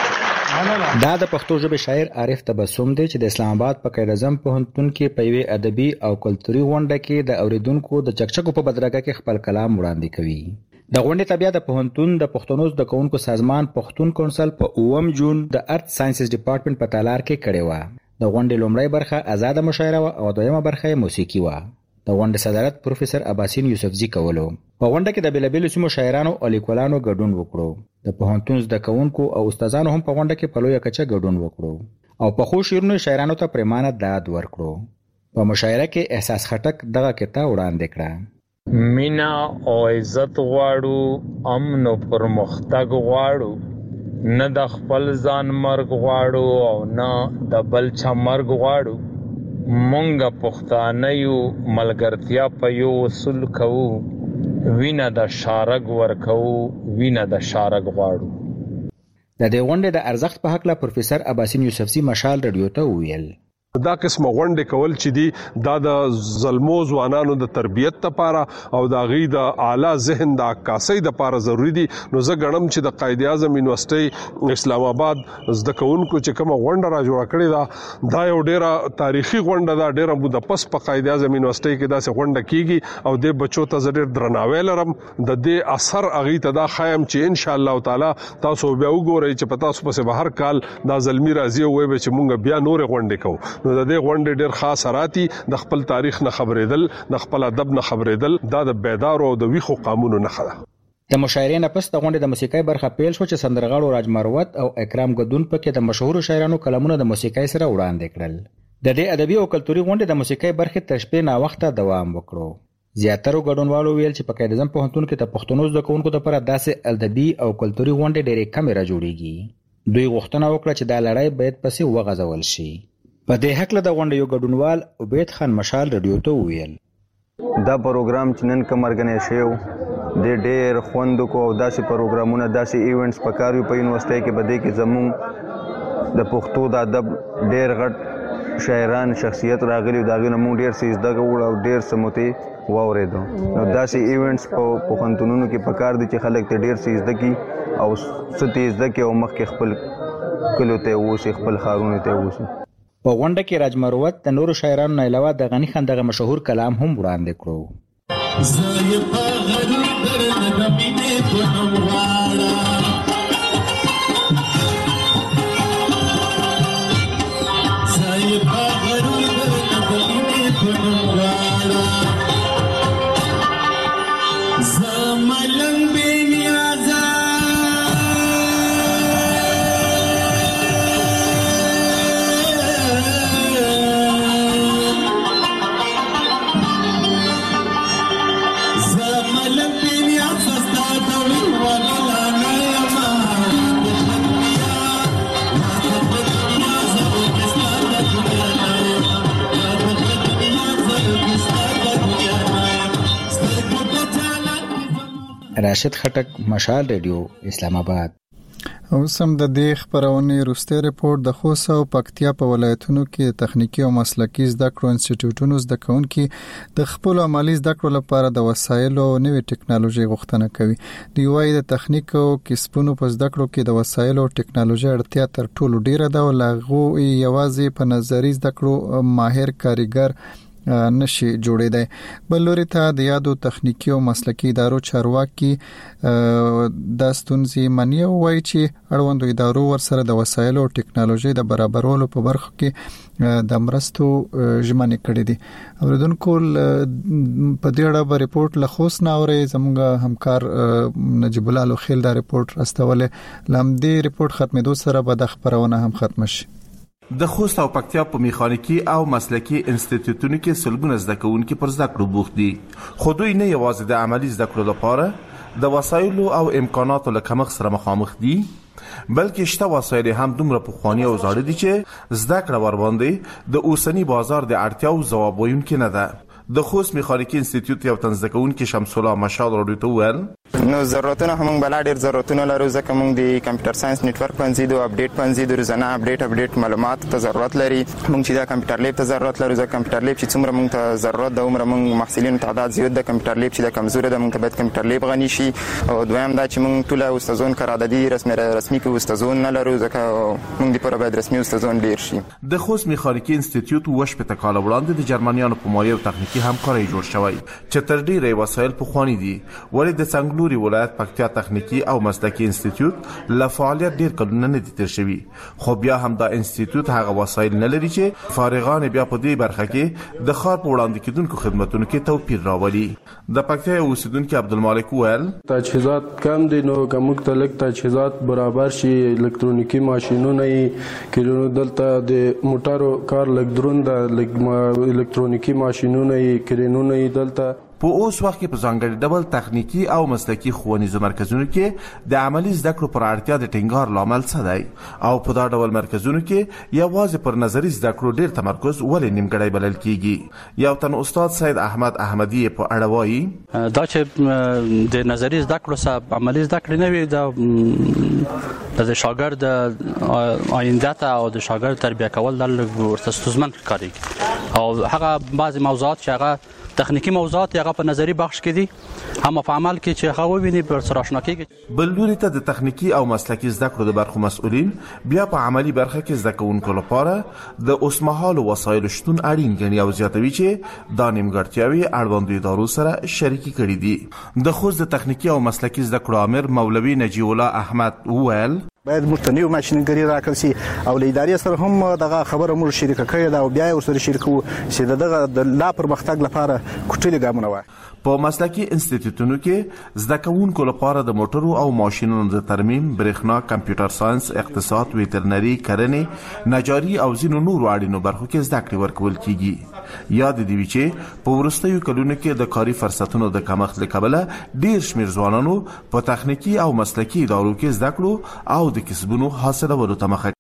دا د پښتو ژبې شاعر عارف تبسم دی چې د اسلام آباد په قائد اعظم پوهنتون کې په یوه ادبي او کلتوري غونډه کې د اوریدونکو د چکچکو په بدرګه کې خپل کلام وړاندې کوي. د غونډې تابع د پوهنتون د پښتنو د کوونکو سازمان پښتون کونسل په اووم جون د ارت ساينسز ډپارټمنټ په تالار کې کړې و. د غونډې لومړی برخه آزاد مشاعره او دویمه برخه موسیقي و. د غونډې صدارت پروفیسور عباسین یوسفزي کولو. په غونډه کې د بیلابیلو سیمو شاعرانو او لیکوالانو ګډون وکړو. د پوهنتون زده کوونکو او استادانو هم په غونډه کې په لویه کچه ګډون وکړو او په خو شیرونو شاعرانو ته پریمانه داد ورکړو. په مشاعره کې احساس خټک دغه کتاب وړاندې کړه. مینا او عزت غواړو امن او پرمختګ غواړو نه د خپل ځان مرګ غواړو او نه د بل چا مرګ غواړو. مونږه پښتانه یو ملګرتیا په یو اصول کوو وینا د شارګ ورکو وینا د شارګ غواړو. د دې غونډې د ارزښت په حق له پروفیسور عباسین یوسفزي مشال رادیو ته ویل. دا قسم غونډې کول چې دي دا د ظلمو ځوانانو د تربیت لپاره او د غي د اعلی ذهن د عکاسۍ لپاره ضروری دي. نو زه غنم چې د قائد اعظم یونیورسيټي اسلام آباد زده کوونکو چې کومه غونډه را جوړه کړې ده دا یو ډیره تاریخي غونډه ده. ډیره مو د پس په قائد اعظم یونیورسيټي کې داسې غونډه کیږي او د بچو ته ډیر درناوی لرم. د دې اثر اغي ته دا خایم چې ان شاء الله تعالی تاسو بیا وګورئ چې پتا تاسو په هر کال دا زلمی راځي او وي چې مونږ بیا نور غونډې کوو. نو د دې غونډې ډېر خاص راتی د خپل تاریخ نه خبرېدل د خپل ادب نه خبرېدل دا د بیدار او د ویخو قانونو نه خده. د مشاعرې نه پس د غونډې د موسیقۍ برخه پیل شو چې سندرغاړو راج مروت او اکرام ګدون پکې د مشهور شاعرانو کلمونه د موسیقۍ سره وړاندې کړل. د دې ادبي او کلتوري غونډې د موسیقۍ برخې تر شپې نا وخته دوام وکړو. زیاترو ګډونوالو ویل چې په قائد اعظم پوهنتون کې د پښتنو زده کوونکو لپاره داسې ادبي او کلتوري غونډې ډېرې کمې را جوړېږي. دوی غوښتنه وکړه چې دا لړۍ باید پسې وغځول شي. په دې هکله د غونډې یو ګډونوال عبید خان مشال رادیو ته وویل دا پروګرام چې نن کوم ارګنایز شوی د ډېر خوند کو او داسې پروګرامونه داسې ایونټس پکارو په یونیورسيټي کې بده کې زمون د پښتو د ادب ډېر غټ شاعران شخصیت راغلي دا غوښنه مونږ ډېر سیز دغه وړ او ډېر سموتي واورېدو. نو داسې ایونټس په پوهنتونونو کې پکار دي چې خلک ته ډېر څه زده کړي او څه ته زده کړي او مخکې خپل کلو ته اوسي خپل ښارونو ته اوسي. په غونډه کې راج مروت د نورو شاعرانو نه علاوه د غني خان دغه مشهور کلام هم وړاندې کړو. راشد خټک، مشال ریډیو، اسلام آباد. اوس هم د دې خبرونې وروستی ریپورت د خوست او پکتیا په ولایتونو کې تخنیکی او مسلکی زده کړو انسټیټیوټونو زده کوونکي د خپل عملی زده کړو لپاره د وسایلو او نوې ټکنالوژي غوښتنه کوي. دوی وايي د تخنیک او کسبونو په زده کړو کې د وسایلو او ټکنالوژي اړتیا تر ټولو ډیره ده او لاغو یوازې په نظری زده کړو ماهر کاریګر نشي جوړېدای. بل لوري ته د یادو تخنیکی او مسلکی ادارو چارواکي د ستونزې منی او وایي چې اړوندو ادارو ورسره د وسایلو او ټکنالوژي د برابرولو په برخه کې د مرستو ژمنې کړې دي. اوریدونکو په دې اړه به ریپورت له خوست نه اوري زموږ همکار نجیب الله لوخیل دا ریپورت راستوله. لم دې ریپورت ختمېدو سره به د خبرونه هم ختم شي. د خوست او پکتیا په میخانیکی او مسلکی انسټیټیوټونو کې سلګونه زده کوونکي پر زده کړو بوخت دي. خو دوی نه یوازې د عملی زده کړو لپاره د وسایلو او امکاناتو له کمښت سره مخامخ دي، بلکې شته وسایل هم دومره پخواني او زاړه دي چې زده کړه ور باندې د اوسنی بازار د اړتیاو ځواب ویونکي نه ده. د خوست میخانیکی انسټیټیوټ یو تنظیم کوونکی شمس الله مشال رادیو ته وویل نو ضرورتونه هم بل ډیر ضرورتونه لرو ځکه موږ د کمپیوټر ساينس نتورک پنځي د اپډیټ پنځي د روزانه اپډیټ اپډیټ معلومات ته ضرورت لري. موږ چې د کمپیوټر لیب ته ضرورت لرو ځکه کمپیوټر لیب چې څومره موږ ته ضرورت د عمر موږ محصلینو تعداد زیات د کمپیوټر لیب چې د کمزوري د موږ ته باید کمپیوټر لیب غني شي. او دویم دا چې موږ ټول استادون قراردادي رسمي رسمي کې استادون نه لرو ځکه موږ د پر باید رسمي استادون ډیر شي. د خوست میخانیکی انسټیټیوټ وش په تکاله وړاندې د جرمنیانو په مالي او تخنیکی همکاري جوړ شوی چې تر ډیره وسایل په خواني دي. ولې د څنګلوري ولایت پکتیا تخنیکی او مسلکی انسټیټیوټ له فعالیت ډیر کلونه نه دي تیر شوی، خو بیا هم دا انسټیټیوټ هغه وسایل نه لري چې فارغان بیا په دې برخه کې د خار په وړاندې کېدونکو خدماتو کې توپیر راولي. د پکتیا اوسیدونکو عبدالمالک ویل تجهیزات کم دي، نو کوم تلک تجهیزات برابر شي الکترونیکی ماشینونه کې دلته د موټرو کار لګ درون د الکترونیکی ماشینونه کرینونه دلته په اوس وخت کې په ځانګړي ډول تخنیکی او مسلکی ښوونیزو مرکزونو کې د عملی زده کړو پر اړتیا د ټینګار لامل څه دی او په دا ډول مرکزونو کې یوازې پر نظری زده کړو ډیر تمرکز ولې نیمګړی بلل کیږي. یو تن استاد سید احمد احمدی په اړه وایي دا چې د نظری زده کړو سره عملی زده کړې نه وي دا د شاګرد آینده ته او د شاګرد تربیه کول د ورته ستونزمن ښکاري او هغه بعضی موضوعات چې هغه تخنیکی موضوعات هغه په نظری بخش کې دي هم په عمل کې چې هغه وویني پر سره آشنا کیږي. بل لوري ته د تخنیکی او مسلکی زده کړو د برخو مسؤلین بیا په عملی برخه کې زده کوونکو لپاره د اوسمهالو وسایلو شتون اړین ګڼي او زیاتوي چې دا نیمګړتیاوي اړوندو ادارو سره شریکي کړي دي. د خوست د تخنیکی او مسلکی زده کړو امیر مولوي نجیب الله احمد وویل باید مستنیو ماشینګری راکړل شي او له ادارې سره هم دغه خبره موږ شریک کړې ده او بیا ورسره شریکو چې دغه د لا پرمختګ لپاره کوټلې ګامونه وای. په مسلکي انسټیټیوټونو کې زده کوونکو لپاره د موټرو او ماشینونو د ترمیم، برېښنا، کمپیوټر ساينس، اقتصاد، ویټرنري، کرنې، نجاري او ځینو نورو اړینو برخو کې زده کړې ورکول کیږي. یاد دي چې په وروستیو کلونو کې د کاري فرصتونو د کمښت له کبله ډېر شمېر ځوانانو په تخنیکي او مسلکي ادارو کې زده کړو او د کسبونو حاصلولو ته مخه